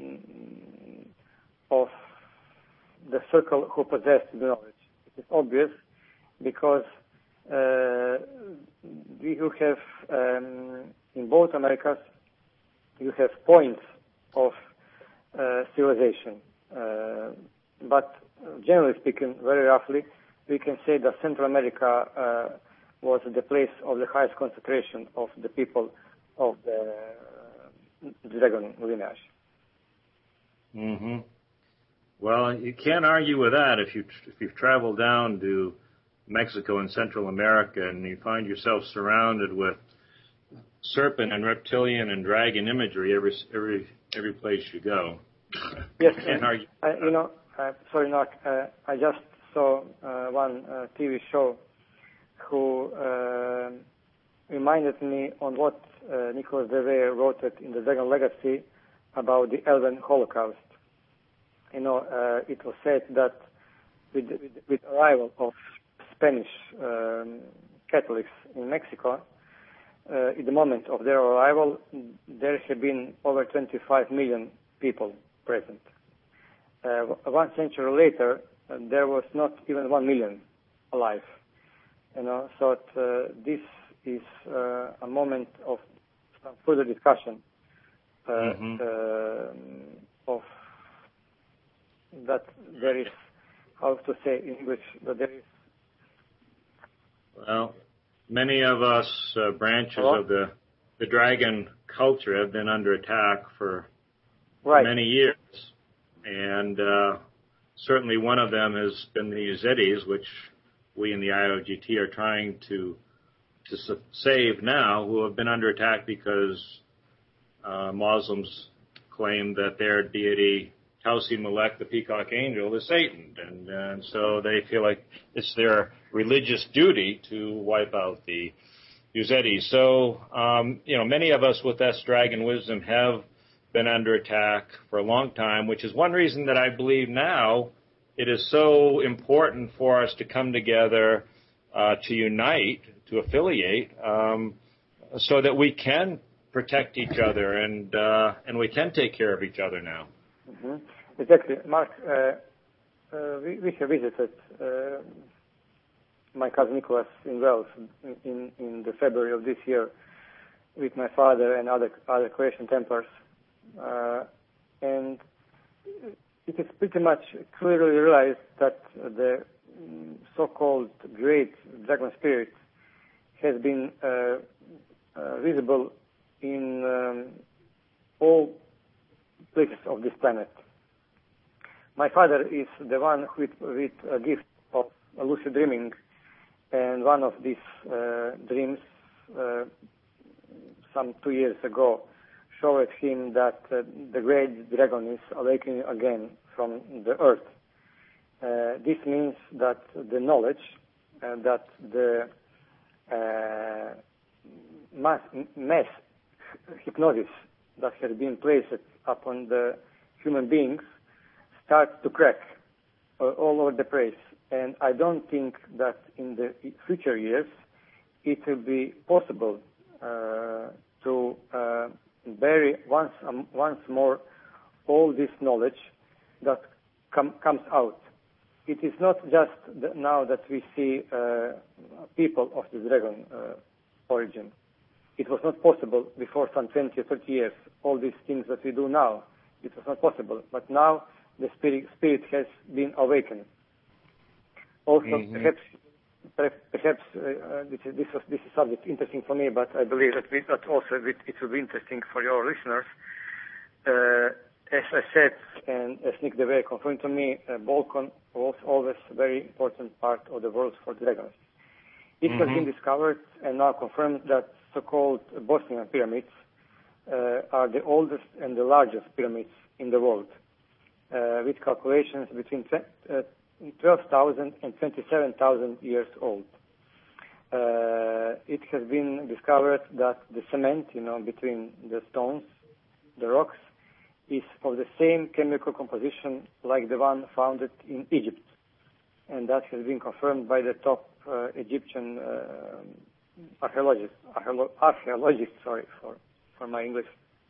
of the circle who possessed the knowledge. It is obvious because uh, you have um, in both Americas you have points of uh, civilization, uh, but generally speaking, very roughly, we can say that Central America uh, was the place of the highest concentration of the people of the dragon lineage. Mm-hmm. Well, you can't argue with that if you if you've traveled down to Mexico and Central America and you find yourself surrounded with serpent and reptilian and dragon imagery every every every place you go. Yes, you can't argue. I, you know, uh, sorry, Mark. Uh, I just saw uh, one uh, T V show who uh, reminded me on what uh, Nicholas de Vere wrote it in the Dragon Legacy about the Elven Holocaust. You know, uh, it was said that with, with, with arrival of Spanish um, Catholics in Mexico, uh, at the moment of their arrival, there had been over twenty-five million people present. Uh, one century later, uh, there was not even one million alive. You know, so uh, this is uh, a moment of some further discussion uh, mm-hmm. uh, of that there is, how to say in English, that there is. Well, many of us uh, branches Hello? of the the dragon culture have been under attack for, right. for many years, and uh, certainly one of them has been the Yazidis, which we in the I O G T are trying to to save now, who have been under attack because uh, Muslims claim that their deity, Tausi Malek, the peacock angel, is Satan. And, and so they feel like it's their religious duty to wipe out the Yazidis. So, um, you know, many of us with S Dragon Wisdom have been under attack for a long time, which is one reason that I believe now it is so important for us to come together, uh, to unite, to affiliate, um, so that we can protect each other and uh, and we can take care of each other now. Mm-hmm. Exactly, Mark. Uh, uh, we, we have visited uh, my cousin Nicholas in Wales in, in the February of this year with my father and other other Croatian Templars, uh, and it is pretty much clearly realized that the so-called great dragon spirit has been uh, uh, visible in um, all places of this planet. My father is the one with, with a gift of lucid dreaming, and one of these uh, dreams uh, some two years ago showed him that uh, the great dragon is awakening again from the earth. Uh, this means that the knowledge uh, that the uh, mass, mass hypnosis that has been placed upon the human beings starts to crack uh, all over the place. And I don't think that in the future years it will be possible uh, to uh, bury once um, once more all this knowledge that com- comes out. It is not just the, now that we see uh, people of the dragon uh, origin. It was not possible before some twenty or thirty years. All these things that we do now, it was not possible. But now the spirit, spirit has been awakened. Also, mm-hmm. perhaps, perhaps uh, this, is, this, was, this is subject interesting for me, but I believe that, we, that also it, it will be interesting for your listeners. Uh, as I said, and as Nick DeVere confirmed to me, uh, Balkan was always a very important part of the world for dragons. It mm-hmm. has been discovered and now confirmed that so-called Bosnian pyramids uh, are the oldest and the largest pyramids in the world, uh, with calculations between twelve thousand and twenty-seven thousand years old. Uh, it has been discovered that the cement, you know, between the stones, the rocks, is of the same chemical composition like the one found in Egypt. And that has been confirmed by the top uh, Egyptian uh, archaeologists, archeolo- archaeologists, sorry for, for my English.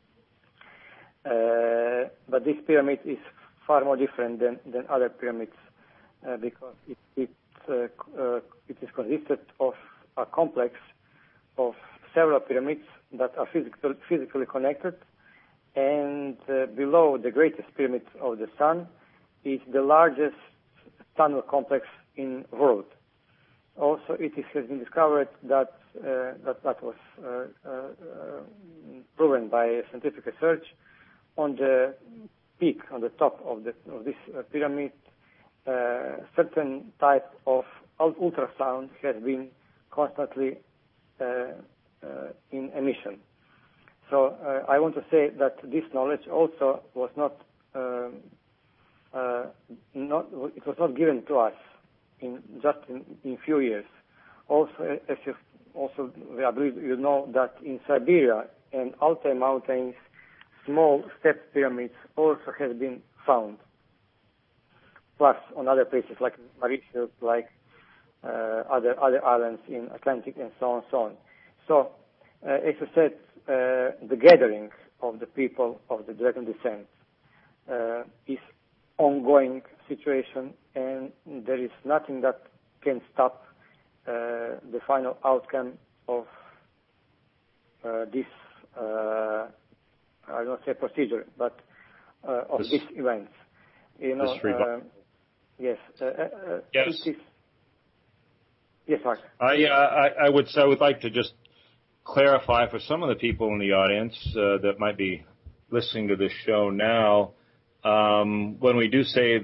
Uh, but this pyramid is far more different than, than other pyramids uh, because it, it, uh, uh, it is consisted of a complex of several pyramids that are physical, physically connected. And uh, below the greatest pyramid of the sun is the largest tunnel complex in the world. Also, it is, has been discovered that uh, that, that was uh, uh, proven by scientific research. On the peak, on the top of, the, of this uh, pyramid, uh, certain type of ultrasound has been constantly uh, uh, in emission. So uh, I want to say that this knowledge also was not, um, uh, not it was not given to us in just in, in few years. Also, as you also I believe you know that in Siberia and Altai Mountains, small step pyramids also have been found. Plus, on other places like Mauritius, like uh, other other islands in Atlantic, and so on, so on. So, uh, as I said. Uh, the gathering of the people of the dragon descent uh, is ongoing situation, and there is nothing that can stop uh, the final outcome of uh, this, uh, I don't say procedure, but uh, of this, these events. You know, uh, yes, uh, uh, yes. It is, yes, Mark. I, uh, I, I would I would like to just clarify for some of the people in the audience uh, that might be listening to this show now, um, when we do say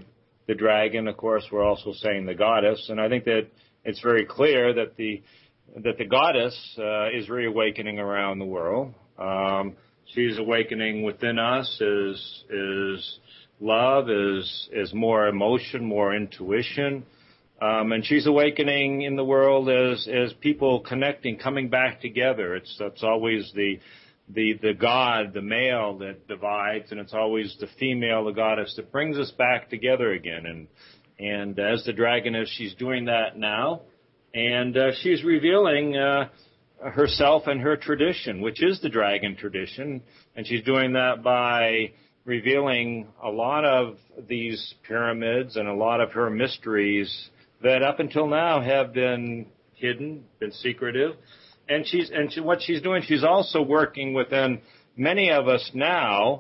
the dragon. Of course, we're also saying the goddess. And I think that it's very clear that the that the goddess uh, is reawakening around the world. Um, she's awakening within us is is love, is is more emotion, more intuition. Um, and she's awakening in the world as as people connecting, coming back together. It's that's always the the the God, the male that divides, and it's always the female, the goddess, that brings us back together again. And and as the dragoness, she's doing that now, and uh, she's revealing uh, herself and her tradition, which is the dragon tradition, and she's doing that by revealing a lot of these pyramids and a lot of her mysteries that up until now have been hidden, been secretive. And she's and she, what she's doing, she's also working within many of us now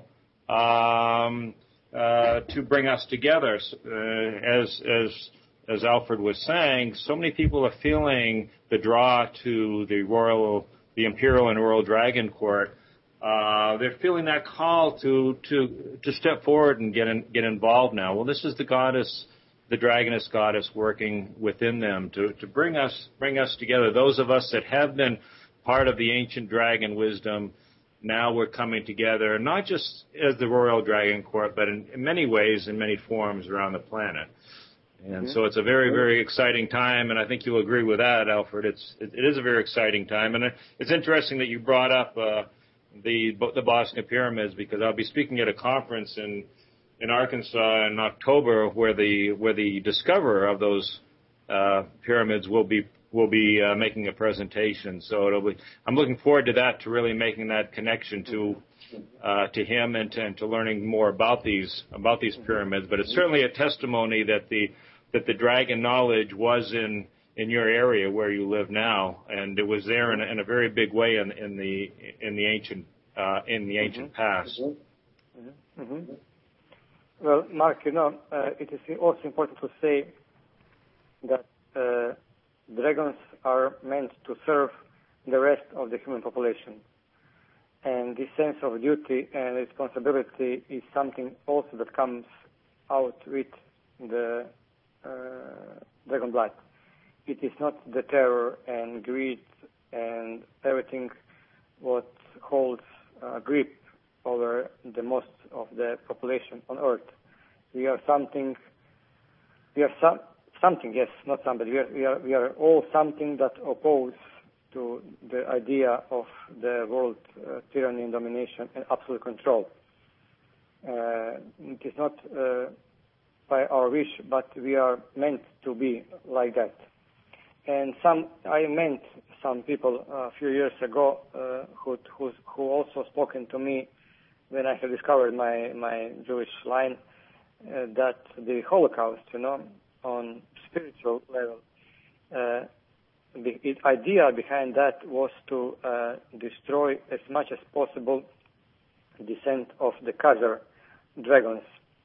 um, uh, to bring us together. Uh, as as as Alfred was saying, so many people are feeling the draw to the royal, the imperial and royal dragon court. Uh, they're feeling that call to to to step forward and get in, get involved now. Well, this is the goddess, the dragoness goddess, working within them to, to bring us bring us together. Those of us that have been part of the ancient dragon wisdom, now we're coming together, not just as the Royal Dragon Court, but in, in many ways, in many forms around the planet. And mm-hmm. so it's a very, very exciting time, and I think you'll agree with that, Alfred. It's it, it is a very exciting time, and it's interesting that you brought up uh, the the Bosnia Pyramids, because I'll be speaking at a conference in. in Arkansas in October, where the where the discoverer of those uh, pyramids will be will be uh, making a presentation. So it'll be, I'm looking forward to that, to really making that connection to uh, to him and to, and to learning more about these about these pyramids. But it's certainly a testimony that the that the dragon knowledge was in in your area where you live now, and it was there in a, in a very big way in, in the in the ancient uh, in the ancient mm-hmm. past. Mm-hmm. Mm-hmm. Well, Mark, you know, uh, it is also important to say that uh, dragons are meant to serve the rest of the human population. And this sense of duty and responsibility is something also that comes out with the uh, dragon blood. It is not the terror and greed and everything what holds uh, grip over the most of the population on Earth. We are something, we are some, something, yes, not somebody. We are, we are, we are all something that oppose to the idea of the world uh, tyranny and domination and absolute control. Uh, it is not uh, by our wish, but we are meant to be like that. And some, I met some people a few years ago uh, who, who, who also spoken to me when I have discovered my, my Jewish line, uh, that the Holocaust, you know, on spiritual level, uh, the, the idea behind that was to uh, destroy as much as possible the descent of the Khazar dragons.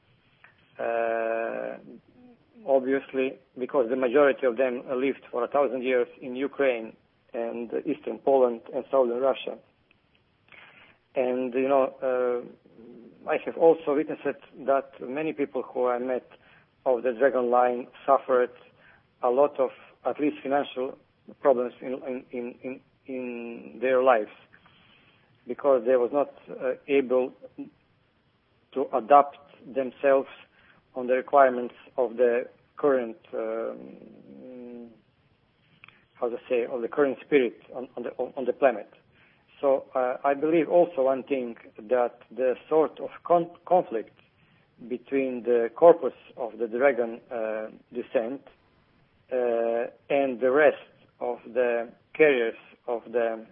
Uh, obviously, because the majority of them lived for a thousand years in Ukraine and eastern Poland and southern Russia. And, you know, uh, I have also witnessed that many people who I met of the dragon line suffered a lot of, at least financial problems in, in, in, in their lives, because they was not uh, able to adapt themselves on the requirements of the current, um, how to say, of the current spirit on, on the on the planet. So uh, I believe also one thing, that the sort of con- conflict between the corpus of the dragon uh, descent uh, and the rest of the carriers of the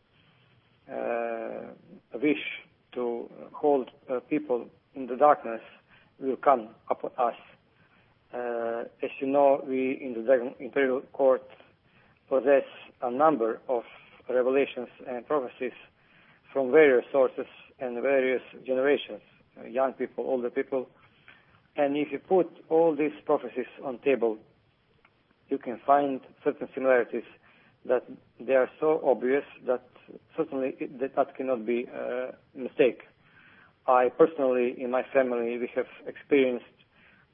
uh, wish to hold uh, people in the darkness will come upon us. Uh, as you know, we in the Dragon Imperial Court possess a number of revelations and prophecies from various sources and various generations, uh, young people, older people. And if you put all these prophecies on table, you can find certain similarities that they are so obvious that certainly it, that, that cannot be a mistake. I personally, in my family, we have experienced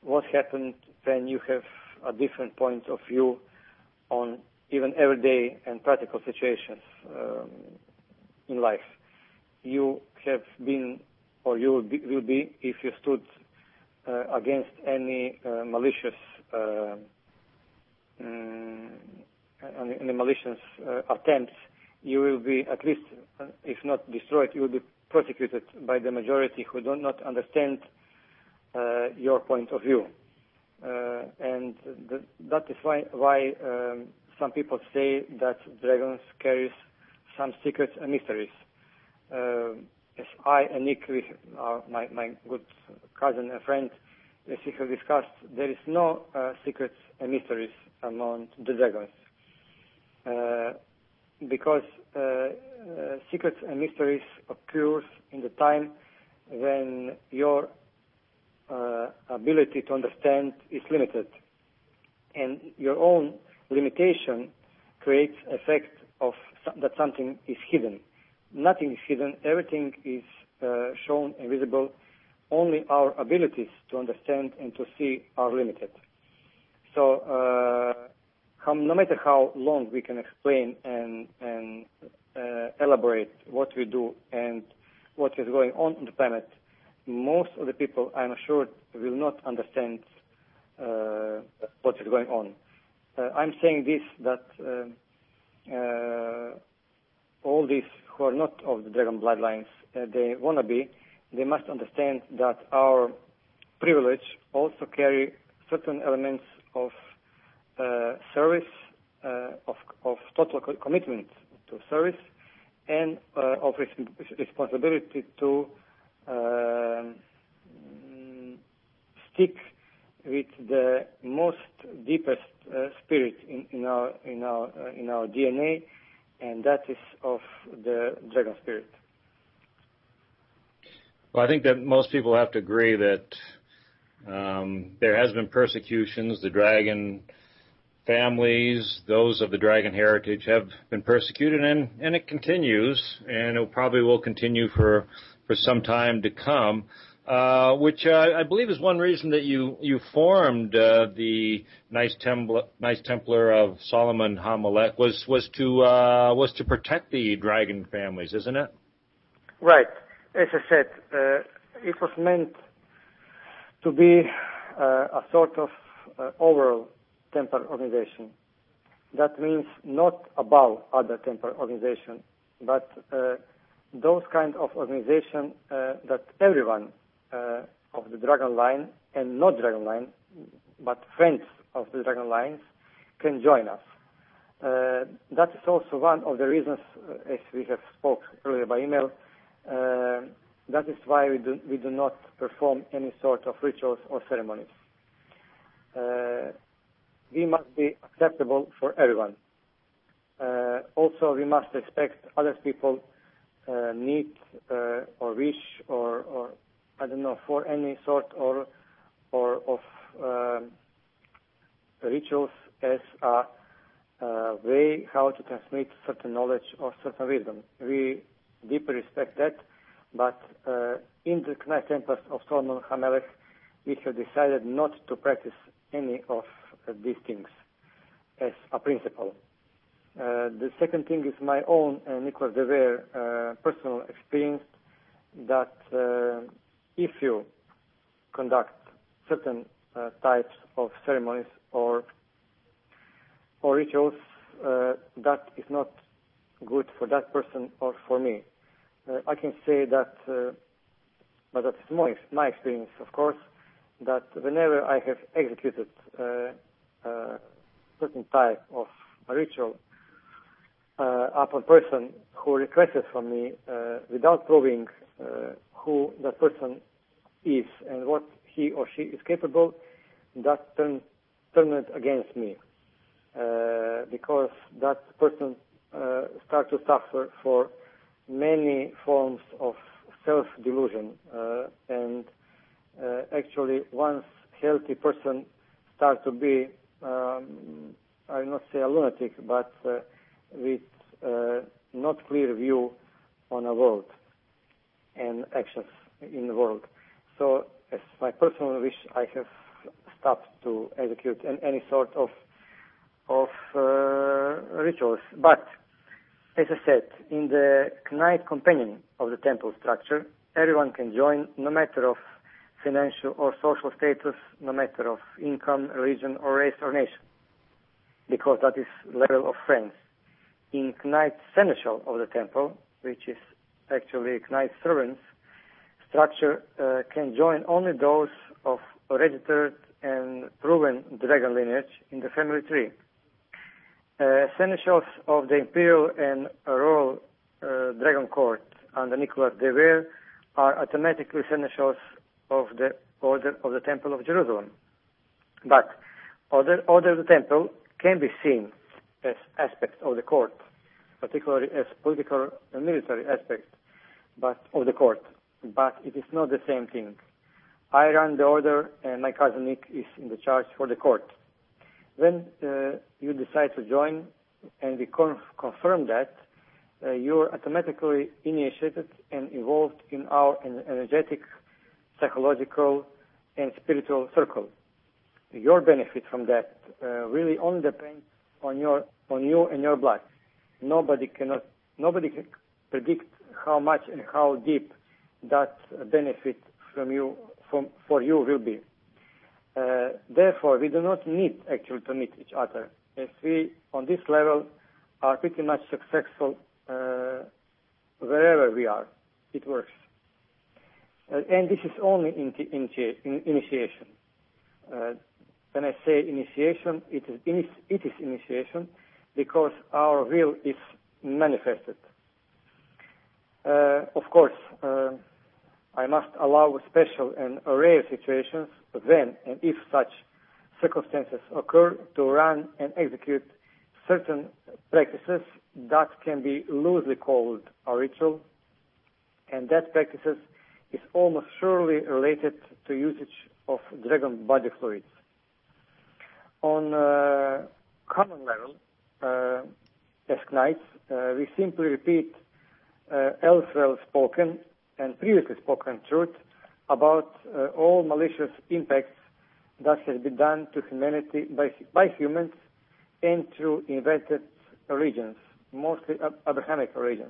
what happens when you have a different point of view on even everyday and practical situations um, in life. You have been, or you will be, will be if you stood uh, against any uh, malicious, uh, um, any malicious uh, attempts. You will be, at least, uh, if not destroyed, you will be prosecuted by the majority who do not understand uh, your point of view. Uh, and the, that is why, why um, some people say that dragons carry some secrets and mysteries. Uh, as I and Nick, we, uh, my, my good cousin and friend, as we have discussed, there is no uh, secrets and mysteries among the dragons. Uh, because uh, uh, secrets and mysteries occurs in the time when your uh, ability to understand is limited, and your own limitation creates effect of that something is hidden. Nothing is hidden. Everything is uh, shown and visible. Only our abilities to understand and to see are limited. So, uh, how, no matter how long we can explain and, and uh, elaborate what we do and what is going on on the planet, most of the people, I'm sure, will not understand uh, what is going on. Uh, I'm saying this that uh, uh, all these who are not of the dragon bloodlines, uh, they want to be, they must understand that our privilege also carry certain elements of uh, service, uh, of, of total co- commitment to service, and uh, of res- responsibility to uh, stick with the most deepest uh, spirit in, in our in our uh, in our D N A, and that is of the dragon spirit. Well, I think that most people have to agree that um, there has been persecutions. The dragon families, those of the dragon heritage, have been persecuted, and, and it continues, and it probably will continue for for some time to come. Uh, which uh, I believe is one reason that you you formed uh, the Knights Templar, Knights Templar of Solomon Hamelech was was to uh, was to protect the dragon families, isn't it? Right. As I said, uh, it was meant to be uh, a sort of uh, overall Templar organization. That means not above other Templar organizations, but uh, those kind of organization uh, that everyone Uh, of the Dragon Line, and not Dragon Line, but friends of the Dragon Lines, can join us. Uh, that is also one of the reasons, uh, as we have spoke earlier by email, uh, that is why we do, we do not perform any sort of rituals or ceremonies. Uh, we must be acceptable for everyone. Uh, also, we must respect other people's uh, need uh, or wish or, or I don't know, for any sort or or of uh, rituals as a uh, way how to transmit certain knowledge or certain wisdom. We deeply respect that, but uh, in the Knights Templars of Solomon Hamelech, we have decided not to practice any of uh, these things as a principle. Uh, the second thing is my own and Nicholas de Veer uh, personal experience that uh, if you conduct certain uh, types of ceremonies or or rituals, uh, that is not good for that person or for me. Uh, I can say that, uh, but that is my, my experience, of course, that whenever I have executed uh, a certain type of a ritual uh, upon a person who requested from me uh, without proving uh, who that person is and what he or she is capable, that turn, turn it against me. Uh, because that person uh, starts to suffer for many forms of self-delusion. Uh, and uh, actually, once healthy person starts to be, um, I will not say a lunatic, but uh, with uh, not clear view on a world and actions in the world. So, as my personal wish, I have stopped to execute any sort of of uh, rituals. But as I said, in the Knight companion of the temple structure, everyone can join, no matter of financial or social status, no matter of income, religion, or race or nation, because that is level of friends. In Knight seneschal of the temple, which is actually Knight servants, structure uh, can join only those of registered and proven dragon lineage in the family tree. Uh, seneschals of the imperial and royal uh, dragon court under Nicholas de Vere are automatically seneschals of the order of the Temple of Jerusalem. But order, order of the temple can be seen as aspects of the court, particularly as political and military aspects but of the court. But it is not the same thing. I run the order and my cousin Nick is in the charge for the court. When uh, you decide to join and we conf- confirm that, uh, you are automatically initiated and involved in our energetic, psychological, and spiritual circle. Your benefit from that uh, really only depends on your on you and your blood. Nobody cannot nobody can predict how much and how deep that benefit from you from for you will be. Uh, therefore, we do not need actually to meet each other, as we on this level are pretty much successful uh, wherever we are. It works. Uh, and this is only inti- initi- in initiation. Uh, when I say initiation, it is, in- it is initiation because our will is manifested. Uh, of course, uh, I must allow special and rare situations when and if such circumstances occur to run and execute certain practices that can be loosely called a ritual, and that practices is almost surely related to usage of dragon body fluids. On a common level, uh, as knights, uh, we simply repeat uh, elsewhere spoken and previously spoken truth about uh, all malicious impacts that has been done to humanity by, by humans and through invented religions, mostly Abrahamic religions.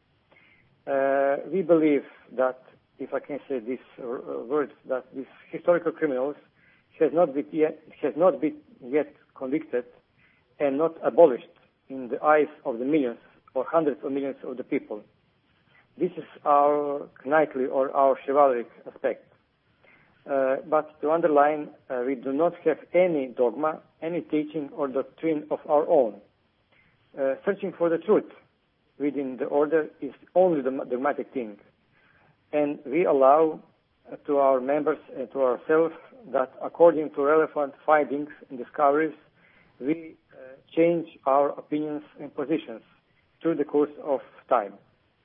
Uh, we believe that, if I can say these uh, words, that these historical criminals has not been yet, has not been yet convicted and not abolished in the eyes of the millions or hundreds of millions of the people. This is our knightly or our chivalric aspect. Uh, but to underline, uh, we do not have any dogma, any teaching or doctrine of our own. Uh, searching for the truth within the order is only the dogmatic thing. And we allow uh, to our members and to ourselves that according to relevant findings and discoveries, we uh, change our opinions and positions through the course of time.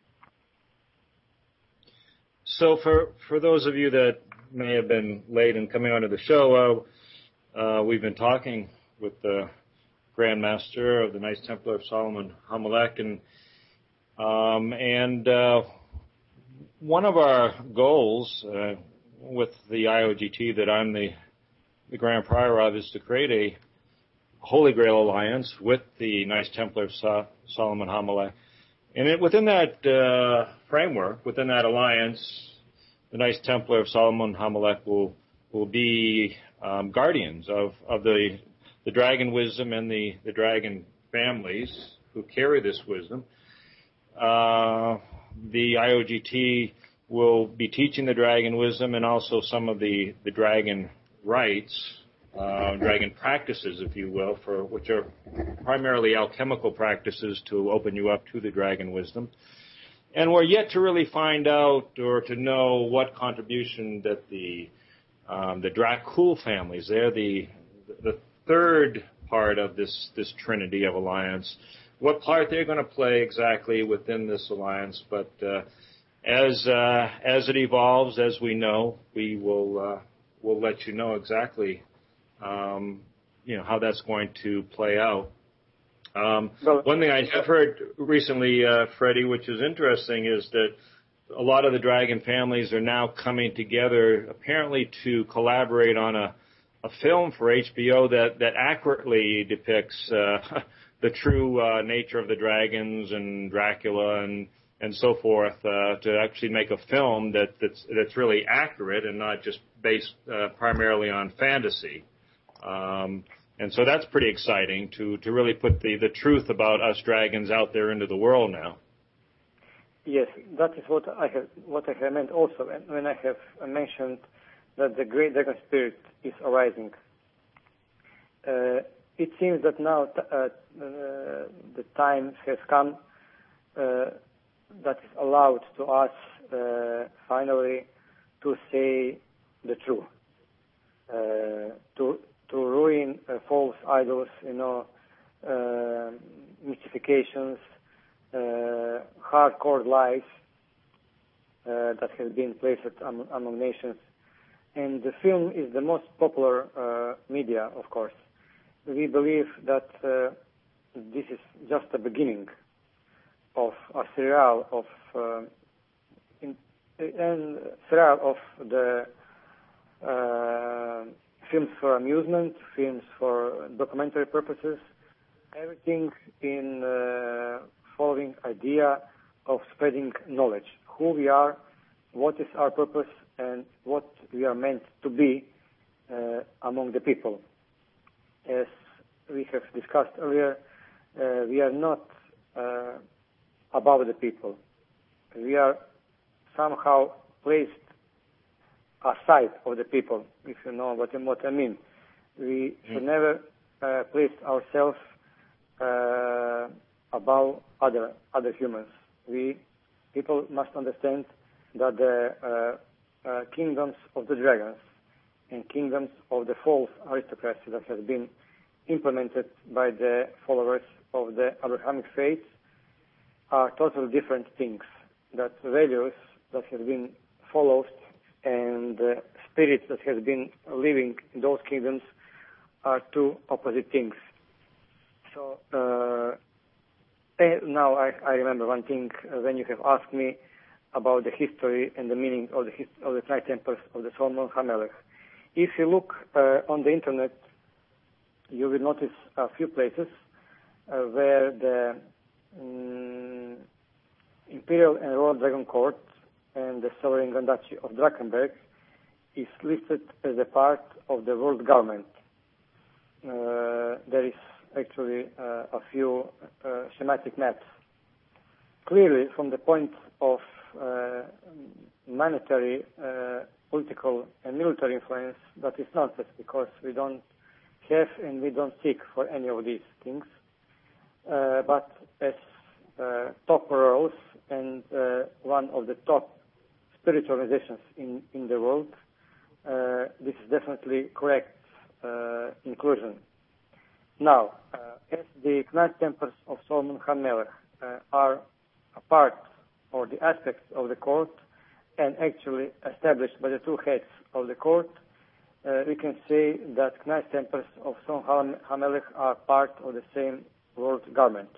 So for, for those of you that may have been late in coming onto the show, uh, uh, we've been talking with the Grand Master of the Knights Templar of Solomon Hamelech, and um, and uh, one of our goals uh, with the I O G T that I'm the, the Grand Prior of is to create a Holy Grail alliance with the Knights Templar of so- Solomon Hamelech. And it, within that uh, framework, within that alliance, the Knights Templar of Solomon Hamelech will will be um, guardians of, of the the dragon wisdom and the, the dragon families who carry this wisdom. Uh, the I O G T will be teaching the dragon wisdom and also some of the, the dragon rites, uh, dragon practices, if you will, for which are primarily alchemical practices to open you up to the dragon wisdom. And we're yet to really find out or to know what contribution that the um, the Dracul families, they're the the third part of this this trinity of alliance, what part they're going to play exactly within this alliance. But uh, as uh, as it evolves, as we know, we will uh, we'll let you know exactly um, you know how that's going to play out. Um, well, one thing I have heard recently, uh, Freddie, which is interesting, is that a lot of the dragon families are now coming together, apparently to collaborate on a a film for H B O that, that accurately depicts uh, the true uh, nature of the dragons and Dracula and and so forth, uh, to actually make a film that, that's that's really accurate and not just based uh, primarily on fantasy. Um, and so that's pretty exciting to, to really put the, the truth about us dragons out there into the world now. Yes, that is what I have what I have meant also when I have mentioned that the great dragon spirit is arising. Uh, it seems that now t- uh, uh, the time has come uh, that is allowed to us uh, finally to say the truth, uh, to to ruin uh, false idols, you know, uh, mystifications, uh, hardcore lies uh, that have been placed among, among nations. And the film is the most popular uh, media, of course. We believe that uh, this is just the beginning of a serial of uh, in, and serial of the uh, films for amusement, films for documentary purposes, everything in uh, following idea of spreading knowledge, who we are, what is our purpose, and what we are meant to be uh, among the people. As we have discussed earlier, uh, we are not uh, above the people. We are somehow placed aside of the people, if you know what, what I mean. We should never uh, place ourselves uh, above other other humans. We people must understand that the uh, uh, kingdoms of the dragons and kingdoms of the false aristocracy that has been implemented by the followers of the Abrahamic faith are totally different things. That values that have been followed and the spirits that has been living in those kingdoms are two opposite things. So uh, now I, I remember one thing uh, when you have asked me about the history and the meaning of the hist- of the Knight Templars of the Solomon HaMelech. If you look uh, on the internet, you will notice a few places uh, where the um, Imperial and Royal Dragon Court and the Sovereign Grand Duchy of Drakenberg is listed as a part of the world government. Uh, there is actually uh, a few uh, schematic maps. Clearly, from the point of uh, monetary, uh, political, and military influence, that is nonsense, because we don't have and we don't seek for any of these things. Uh, but as uh, top roles and uh, one of the top spiritual organizations in, in the world, uh, this is definitely correct uh, inclusion. Now, uh, as the Knight Templars of Solomon HaMelech uh, are a part or the aspects of the court and actually established by the two heads of the court, uh, we can say that Knight Templars of Solomon HaMelech are part of the same world government.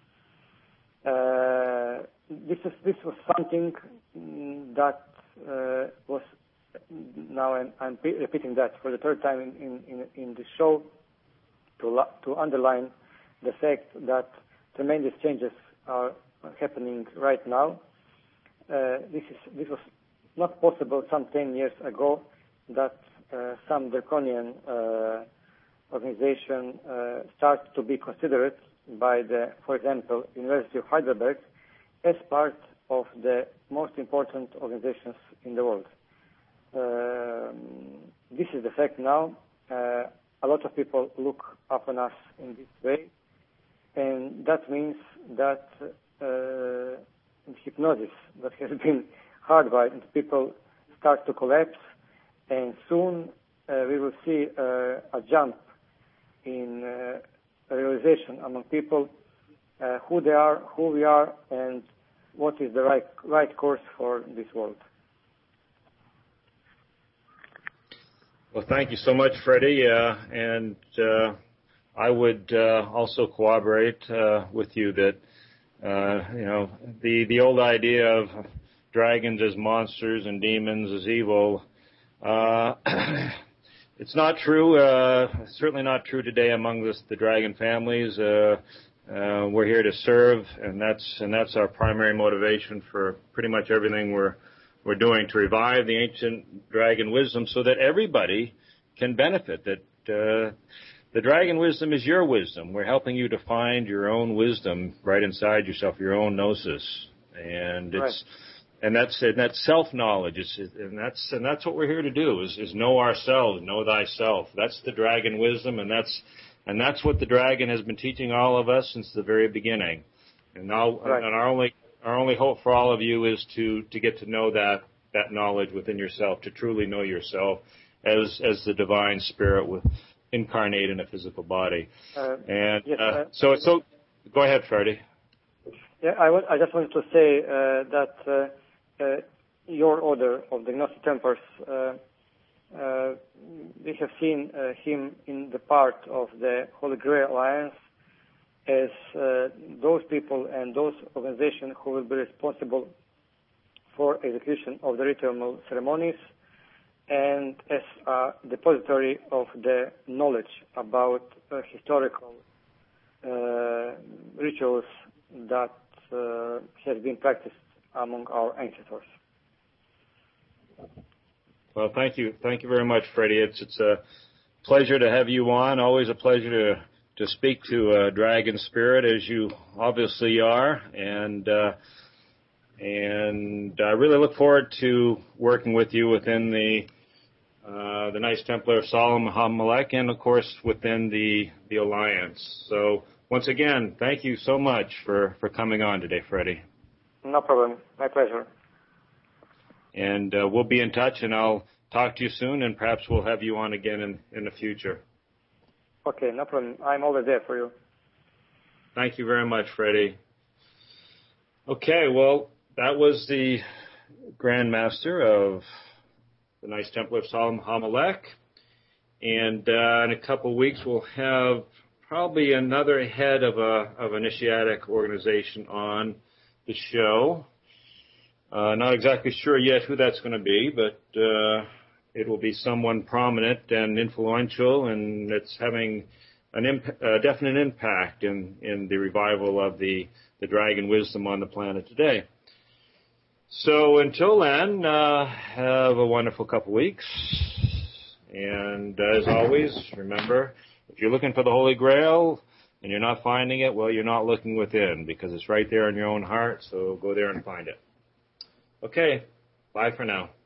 Uh, this is this was something that uh, was now I'm, I'm repeating that for the third time in in, in the show to to underline the fact that tremendous changes are happening right now. Uh, this is this was not possible some ten years ago, that uh, some draconian uh, organization uh, started to be considered by the, for example, University of Heidelberg as part of the most important organizations in the world. Uh, this is the fact now. Uh, a lot of people look upon us in this way, and that means that uh, hypnosis that has been hardwired into people start to collapse, and soon uh, we will see uh, a jump in uh, realization among people uh, who they are, who we are, and what is the right right course for this world. Well, thank you so much, Freddie, uh, and uh, I would uh, also corroborate uh, with you that uh, you know the the old idea of dragons as monsters and demons as evil. Uh, it's not true. Uh, certainly not true today among the, the dragon families. Uh, uh, we're here to serve, and that's and that's our primary motivation for pretty much everything we're we're doing to revive the ancient dragon wisdom, so that everybody can benefit. That uh, the dragon wisdom is your wisdom. We're helping you to find your own wisdom right inside yourself, your own gnosis, and it's. Right. And that's and that's self knowledge. It's, and that's and that's what we're here to do is, is know ourselves, know thyself. That's the dragon wisdom, and that's and that's what the dragon has been teaching all of us since the very beginning. And now, right. and our only our only hope for all of you is to, to get to know that that knowledge within yourself, to truly know yourself as as the divine spirit with incarnate in a physical body. Uh, and yes, uh, uh, so so, go ahead, Freddie. Yeah, I, w- I just wanted to say uh, that. Uh, Uh, your order of the Gnostic Templars, uh, uh, we have seen uh, him in the part of the Holy Grail Alliance as uh, those people and those organizations who will be responsible for execution of the ritual ceremonies, and as a depository of the knowledge about uh, historical uh, rituals that uh, has been practiced among our ancestors. Well, thank you, thank you very much, Freddie. It's it's a pleasure to have you on. Always a pleasure to to speak to a dragon spirit, as you obviously are, and uh, and I really look forward to working with you within the uh, the Knights Templar of Solemn Hamelech, and of course within the the Alliance. So once again, thank you so much for for coming on today, Freddie. No problem. My pleasure. And uh, we'll be in touch, and I'll talk to you soon, and perhaps we'll have you on again in, in the future. Okay, no problem. I'm always there for you. Thank you very much, Freddie. Okay, well, that was the Grand Master of the Knights Templar of Solemn Hamelech. And uh, in a couple of weeks, we'll have probably another head of a of an initiatic organization on the show. Uh, not exactly sure yet who that's going to be, but uh, it will be someone prominent and influential, and it's having an imp- a definite impact in, in the revival of the, the dragon wisdom on the planet today. So until then, uh, have a wonderful couple weeks. And as always, remember, if you're looking for the Holy Grail, and you're not finding it, well, you're not looking within, because it's right there in your own heart, so go there and find it. Okay, bye for now.